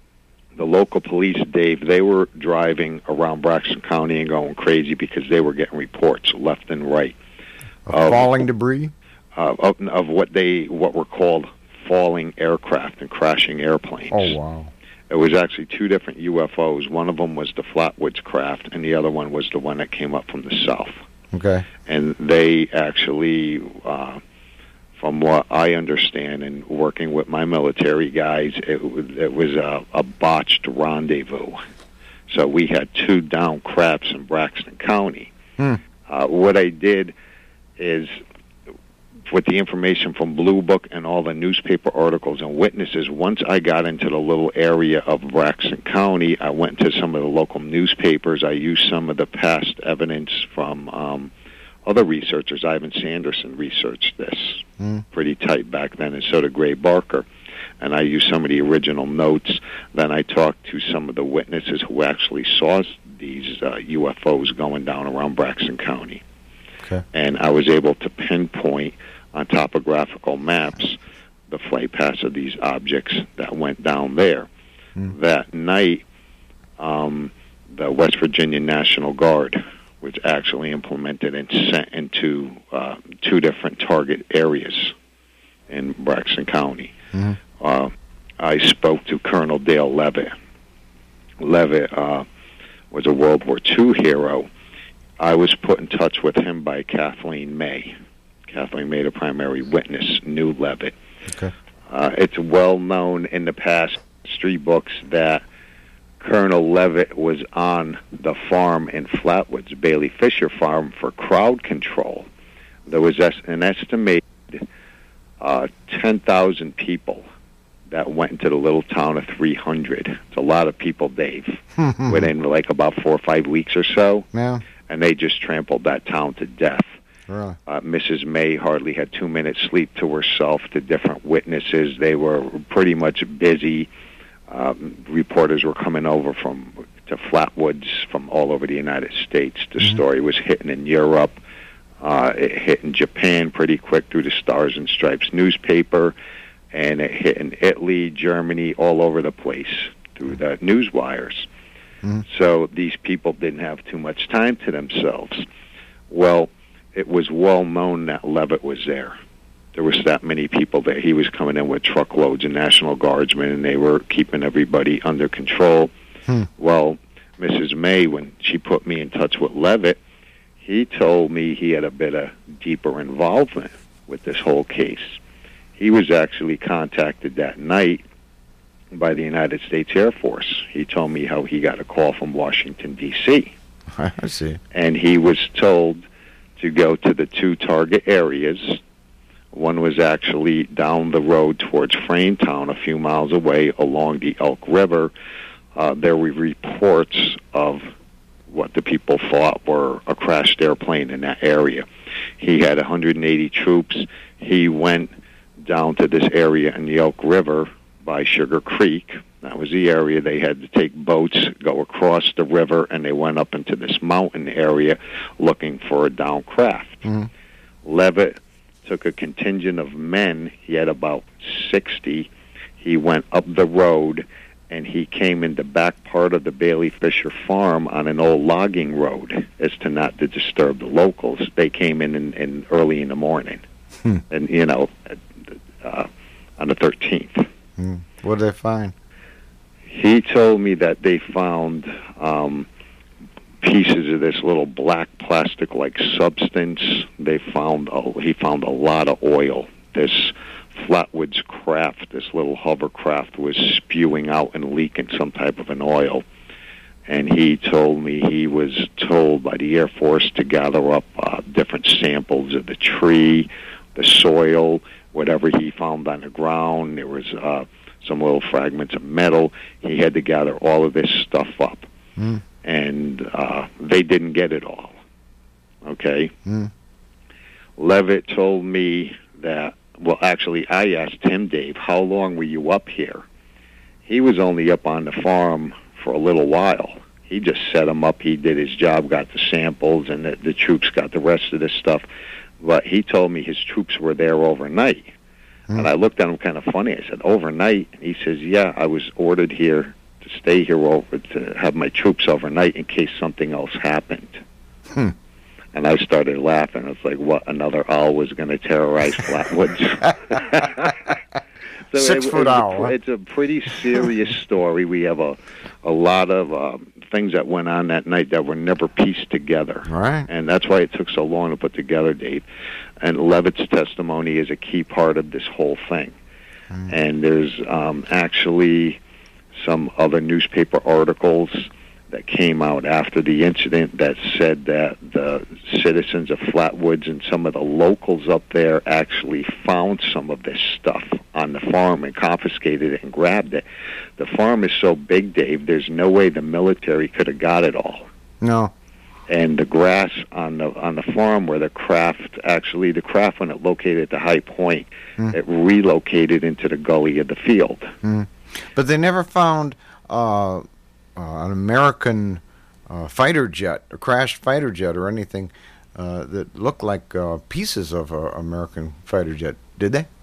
the local police, Dave, they were driving around Braxton County and going crazy because they were getting reports left and right of, of falling debris, uh, of, of what they what were called falling aircraft and crashing airplanes. Oh wow. It was actually two different U F Os. One of them was the Flatwoods craft, and the other one was the one that came up from the south. Okay. And they actually, uh, from what I understand, and working with my military guys, it, it was a, a botched rendezvous. So we had two down crafts in Braxton County. Hmm. Uh, what I did is, with the information from Blue Book and all the newspaper articles and witnesses, once I got into the little area of Braxton County, I went to some of the local newspapers. I used some of the past evidence from um, other researchers. Ivan Sanderson researched this mm. pretty tight back then, and so did Gray Barker. And I used some of the original notes. Then I talked to some of the witnesses who actually saw these uh, U F Os going down around Braxton County. Okay. And I was able to pinpoint on topographical maps the flight paths of these objects that went down there. Mm. That night, um, the West Virginia National Guard was actually implemented and sent into uh, two different target areas in Braxton County. Mm. Uh, I spoke to Colonel Dale Levitt. Levitt uh, was a World War Two hero. I was put in touch with him by Kathleen May. Kathleen May, the primary witness, knew Levitt. Okay. Uh, it's well known in the past history books that Colonel Levitt was on the farm in Flatwoods, Bailey Fisher Farm, for crowd control. There was an estimated uh, ten thousand people that went into the little town of three hundred. It's a lot of people, Dave, within like about four or five weeks or so. Yeah. And they just trampled that town to death. Really? Uh, Missus May hardly had two minutes sleep to herself. To different witnesses, they were pretty much busy. Um, reporters were coming over from to Flatwoods from all over the United States. The mm-hmm. story was hitting in Europe. Uh, it hit in Japan pretty quick through the Stars and Stripes newspaper, and it hit in Italy, Germany, all over the place through the news wires. Mm-hmm. So these people didn't have too much time to themselves. Well, it was well known that Levitt was there. there was that many people there. He was coming in with truckloads of National Guardsmen, and they were keeping everybody under control. Hmm. Well, Missus May, when she put me in touch with Levitt, he told me he had a bit of deeper involvement with this whole case. He was actually contacted that night by the United States Air Force. He told me how he got a call from Washington, D C I see. And he was told to go to the two target areas. One was actually down the road towards Frametown, a few miles away along the Elk River. Uh, there were reports of what the people thought were a crashed airplane in that area. He had one hundred eighty troops. He went down to this area in the Elk River by Sugar Creek. That was the area. They had to take boats, go across the river, and they went up into this mountain area looking for a downed craft. Mm-hmm. Levitt took a contingent of men. He had about sixty. He went up the road, and he came in the back part of the Bailey Fisher farm on an old logging road as to not to disturb the locals. They came in, in, in early in the morning, Hmm. and, you know, uh, on the thirteenth. Hmm. What did they find? He told me that they found um, pieces of this little black plastic-like substance. They found a, he found a lot of oil. This Flatwoods craft, this little hovercraft, was spewing out and leaking some type of an oil. And he told me he was told by the Air Force to gather up uh, different samples of the tree, the soil, whatever he found on the ground. There was uh, some little fragments of metal. He had to gather all of this stuff up. Mm. And uh, they didn't get it all. Okay? Mm. Levitt told me that, well, actually, I asked him, Dave, how long were you up here? He was only up on the farm for a little while. He just set him up. He did his job, got the samples, and the, the troops got the rest of this stuff. But he told me his troops were there overnight. Mm. And I looked at him kind of funny. I said, overnight? And he says, yeah, I was ordered here to stay here over to have my troops overnight in case something else happened. Hmm. And I started laughing. I was like, what, another owl was going to terrorize Flatwoods? so Six it, foot it's owl. A, it's a pretty serious story. We have a, a lot of um, things that went on that night that were never pieced together. Right. And that's why it took so long to put together, Dave. And Levitt's testimony is a key part of this whole thing. Mm. And there's um, actually some other newspaper articles that came out after the incident that said that the citizens of Flatwoods and some of the locals up there actually found some of this stuff on the farm and confiscated it and grabbed it. The farm is so big, Dave, there's no way the military could have got it all. No. And the grass on the on the farm where the craft, actually the craft when it located at the high point, mm. it relocated into the gully of the field. Mm. But they never found uh, uh, an American uh, fighter jet, a crashed fighter jet or anything uh, that looked like uh, pieces of an American fighter jet, did they?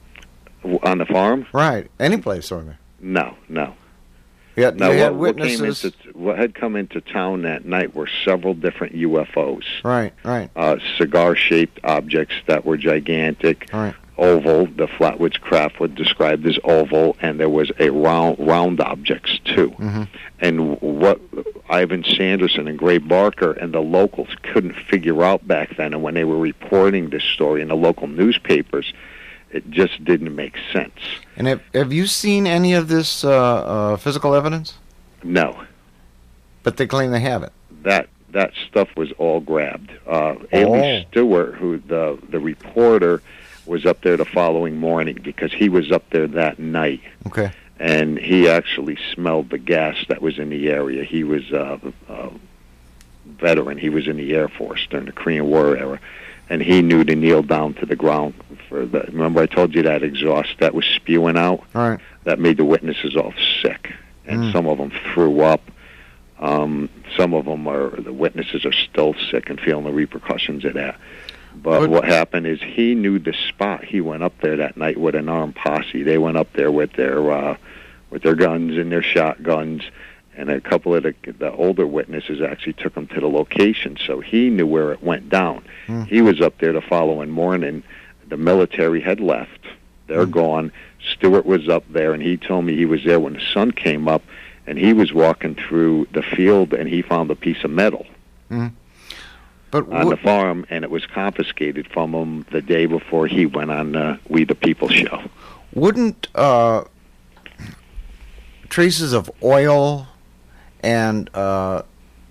On the farm? Right. Any place on there? No, no. Yeah, now, they had what, witnesses. What, came into, what had come into town that night were several different U F Os. Right, right. Uh, cigar-shaped objects that were gigantic. Right. Oval, the Flatwoods craft was described as oval, and there was a round round objects too. Mm-hmm. And what Ivan Sanderson and Gray Barker and the locals couldn't figure out back then, and when they were reporting this story in the local newspapers, it just didn't make sense. And have, have you seen any of this uh, uh, physical evidence? No. But they claim they have it. That that stuff was all grabbed. Uh, Ailey Oh. Stewart, who the the reporter, was up there the following morning because he was up there that night. Okay. And he actually smelled the gas that was in the area. He was uh, a veteran. He was in the Air Force during the Korean War era. And he knew to kneel down to the ground for the. Remember, I told you that exhaust that was spewing out. All right. That made the witnesses all sick, and Mm. some of them threw up. Um, some of them are the witnesses are still sick and feeling the repercussions of that. But Good. what happened is he knew the spot. He went up there that night with an armed posse. They went up there with their uh, with their guns and their shotguns. And a couple of the, the older witnesses actually took him to the location, so he knew where it went down. Hmm. He was up there the following morning the military had left. They're mm. gone. Stewart was up there, and he told me he was there when the sun came up, and he was walking through the field, and he found a piece of metal mm. but on the farm, and it was confiscated from him the day before he went on uh, We the People show. Wouldn't uh, traces of oil and uh,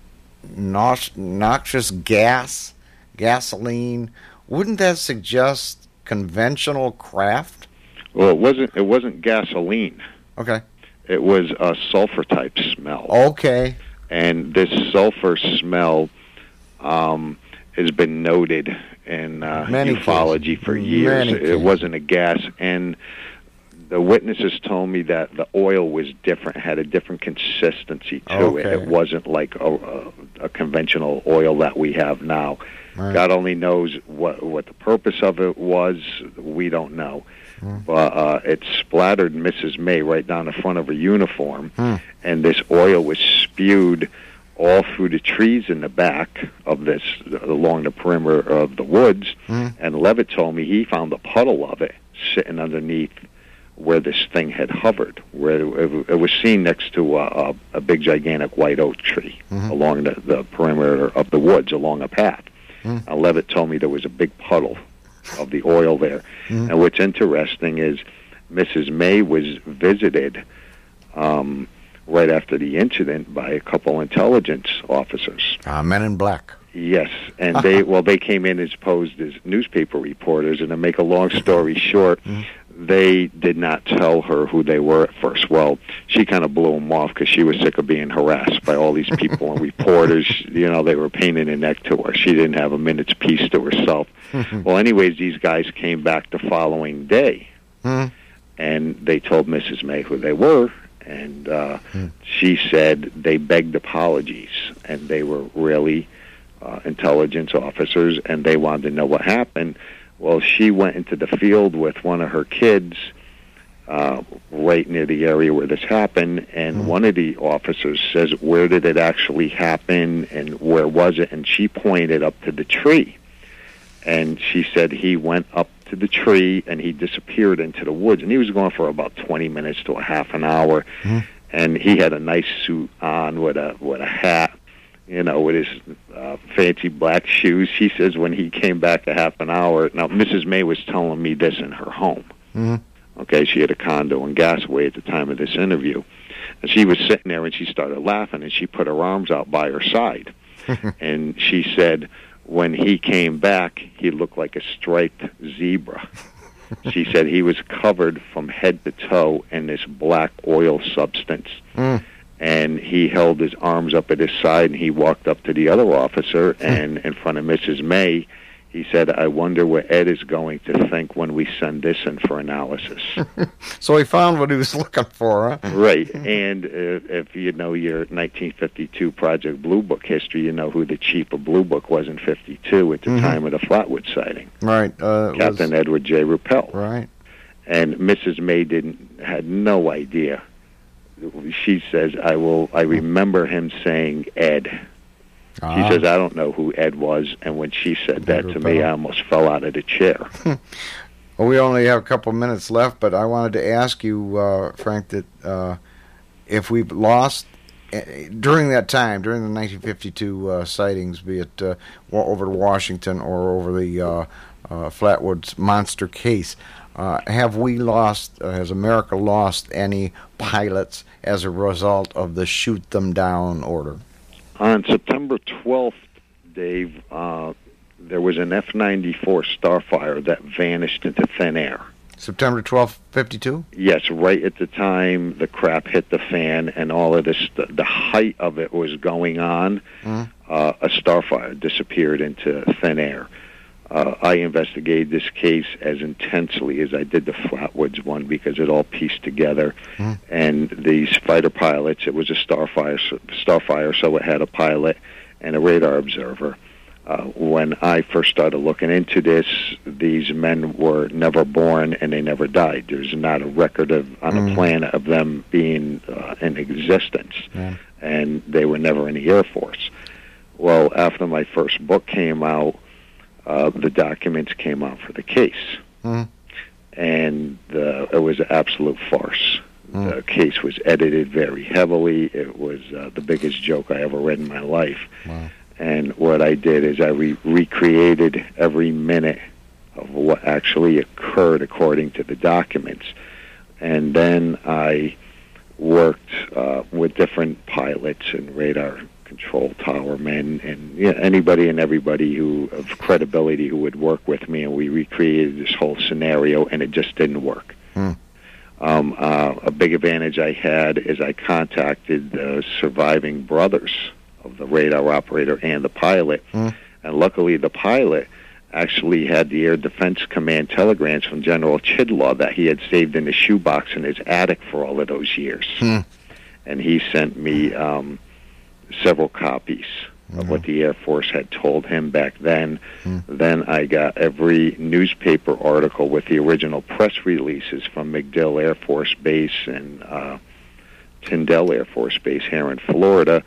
nox- noxious gas, gasoline, wouldn't that suggest conventional craft? Well, it wasn't. It wasn't gasoline. Okay. It was a sulfur type smell. Okay. And this sulfur smell um, has been noted in uh, ufology cases. for years. Many it cases. wasn't a gas, and the witnesses told me that the oil was different, had a different consistency to Okay. it. It wasn't like a, a, a conventional oil that we have now. Right. God only knows what what the purpose of it was. We don't know. Mm. But uh, it splattered Missus May right down the front of her uniform, mm. and this oil was spewed all through the trees in the back of this, along the perimeter of the woods. Mm. And Levitt told me he found a puddle of it sitting underneath where this thing had hovered, where it, it was seen next to a, a, a big, gigantic white oak tree mm-hmm. along the, the perimeter of the woods, along a path. Mm. Uh, Levitt told me there was a big puddle of the oil there. Mm. And what's interesting is Missus May was visited um, right after the incident by a couple intelligence officers. Uh, men in black. Yes, and they well they came in as posed as newspaper reporters, and to make a long story short, mm. they did not tell her who they were at first. Well, she kind of blew them off because she was sick of being harassed by all these people and reporters. You know, they were pain in the neck to her. She didn't have a minute's peace to herself. Well, anyways, these guys came back the following day, mm. and they told Missus May who they were, and uh, mm. she said they begged apologies, and they were really uh, intelligence officers, and they wanted to know what happened. Well, she went into the field with one of her kids uh, right near the area where this happened, and mm. one of the officers says, where did it actually happen, and where was it? And she pointed up to the tree. And she said he went up to the tree, and he disappeared into the woods. And he was going for about twenty minutes to a half an hour. Mm. And he had a nice suit on with a with a hat, you know, with his uh, fancy black shoes. She says when he came back a half an hour. Now, Missus May was telling me this in her home. Mm. Okay, she had a condo in Gasaway at the time of this interview. And she was sitting there, and she started laughing, and she put her arms out by her side. And she said, when he came back, he looked like a striped zebra. She said he was covered from head to toe in this black oil substance. Mm. And he held his arms up at his side, and he walked up to the other officer, and in front of Missus May, he said, I wonder what Ed is going to think when we send this in for analysis. So he found what he was looking for, huh? Right. And uh, if you know your nineteen fifty-two Project Blue Book history, you know who the chief of Blue Book was in fifty-two at the mm-hmm. time of the Flatwood sighting. Right. Uh, Captain was... Edward J. Ruppel. Right. And Missus May didn't had no idea. She says, I will. I remember him saying Ed. Ah. She says, I don't know who Ed was. And when she said that to me, I almost fell out of the chair. Well, we only have a couple minutes left, but I wanted to ask you, uh, Frank, that uh, if we lost uh, during that time, during the nineteen fifty-two uh, sightings, be it uh, over Washington or over the uh, uh, Flatwoods monster case, uh, have we lost, uh, has America lost any pilots as a result of the shoot them down order? On September twelfth, Dave, uh, there was an F ninety-four Starfire that vanished into thin air. September twelfth, fifty-two? Yes, right at the time the crap hit the fan and all of this, the, the height of it was going on, mm-hmm. uh, a Starfire disappeared into thin air. Uh, I investigated this case as intensely as I did the Flatwoods one because it all pieced together. Mm. And these fighter pilots, it was a Starfire, Starfire, so it had a pilot and a radar observer. Uh, when I first started looking into this, these men were never born and they never died. There's not a record of on mm. the planet of them being uh, in existence, yeah. and they were never in the Air Force. Well, after my first book came out, Uh, the documents came out for the case. Mm. And uh, it was an absolute farce. Mm. The case was edited very heavily. It was uh, the biggest joke I ever read in my life. Wow. And what I did is I re- recreated every minute of what actually occurred according to the documents. And then I worked uh, with different pilots and radar control tower men and you know, anybody and everybody who of credibility who would work with me, and we recreated this whole scenario, and it just didn't work. Hmm. Um, uh, a big advantage I had is I contacted the surviving brothers of the radar operator and the pilot, hmm. and luckily the pilot actually had the Air Defense Command telegrams from General Chidlaw that he had saved in his shoebox in his attic for all of those years. Hmm. And he sent me um, several copies of Mm-hmm. what the Air Force had told him back then. Mm. Then I got every newspaper article with the original press releases from MacDill Air Force Base and uh, Tyndall Air Force Base here in Florida.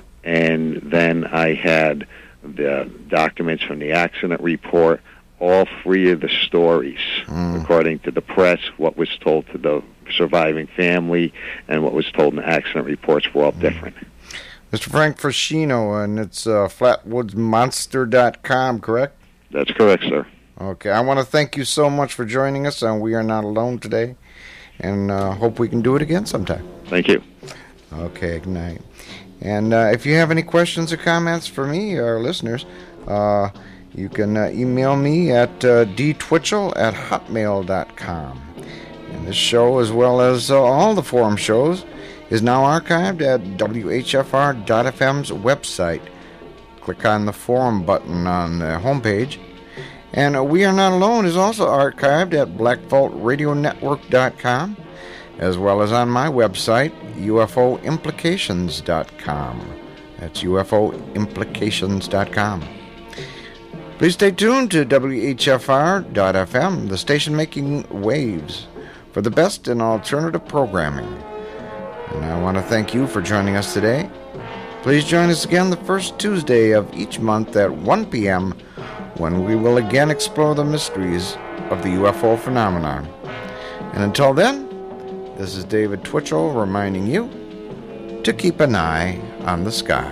And then I had the documents from the accident report, all three of the stories, Mm. according to the press, what was told to the surviving family, and what was told in the accident reports were all Mm. different. Mister Frank Frascino, and it's uh, flatwoods monster dot com, correct? That's correct, sir. Okay, I want to thank you so much for joining us on We Are Not Alone today, and uh, hope we can do it again sometime. Thank you. Okay, good night. And uh, if you have any questions or comments for me, our listeners, uh, you can uh, email me at uh, d twitchell at hotmail dot com. And this show, as well as uh, all the forum shows, is now archived at W H F R dot F M's website. Click on the forum button on the homepage. And uh, We Are Not Alone is also archived at black vault radio network dot com, as well as on my website, U F O implications dot com. That's U F O implications dot com. Please stay tuned to W H F R dot F M, the station making waves, for the best in alternative programming. And I want to thank you for joining us today. Please join us again the first Tuesday of each month at one p.m. when we will again explore the mysteries of the U F O phenomenon. And until then, this is David Twitchell reminding you to keep an eye on the sky.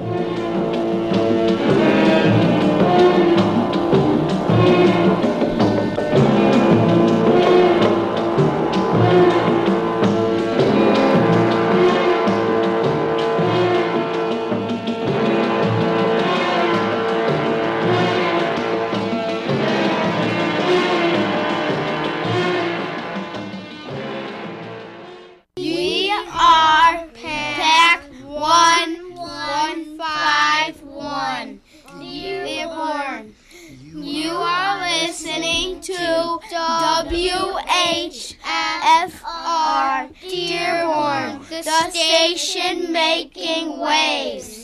We are Pack one one five one, Dearborn. You are listening to W H F R Dearborn, the station making waves.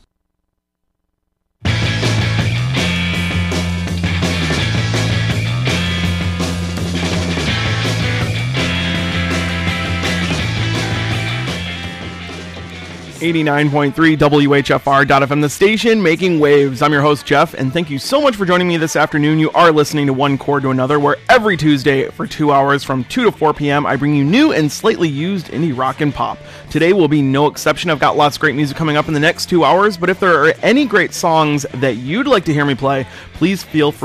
eighty-nine point three W H F R dot F M, the station making waves. I'm your host, Jeff, and thank you so much for joining me this afternoon. You are listening to One Chord to Another, where every Tuesday for two hours from two to four p.m. I bring you new and slightly used indie rock and pop. Today will be no exception. I've got lots of great music coming up in the next two hours, but if there are any great songs that you'd like to hear me play, please feel free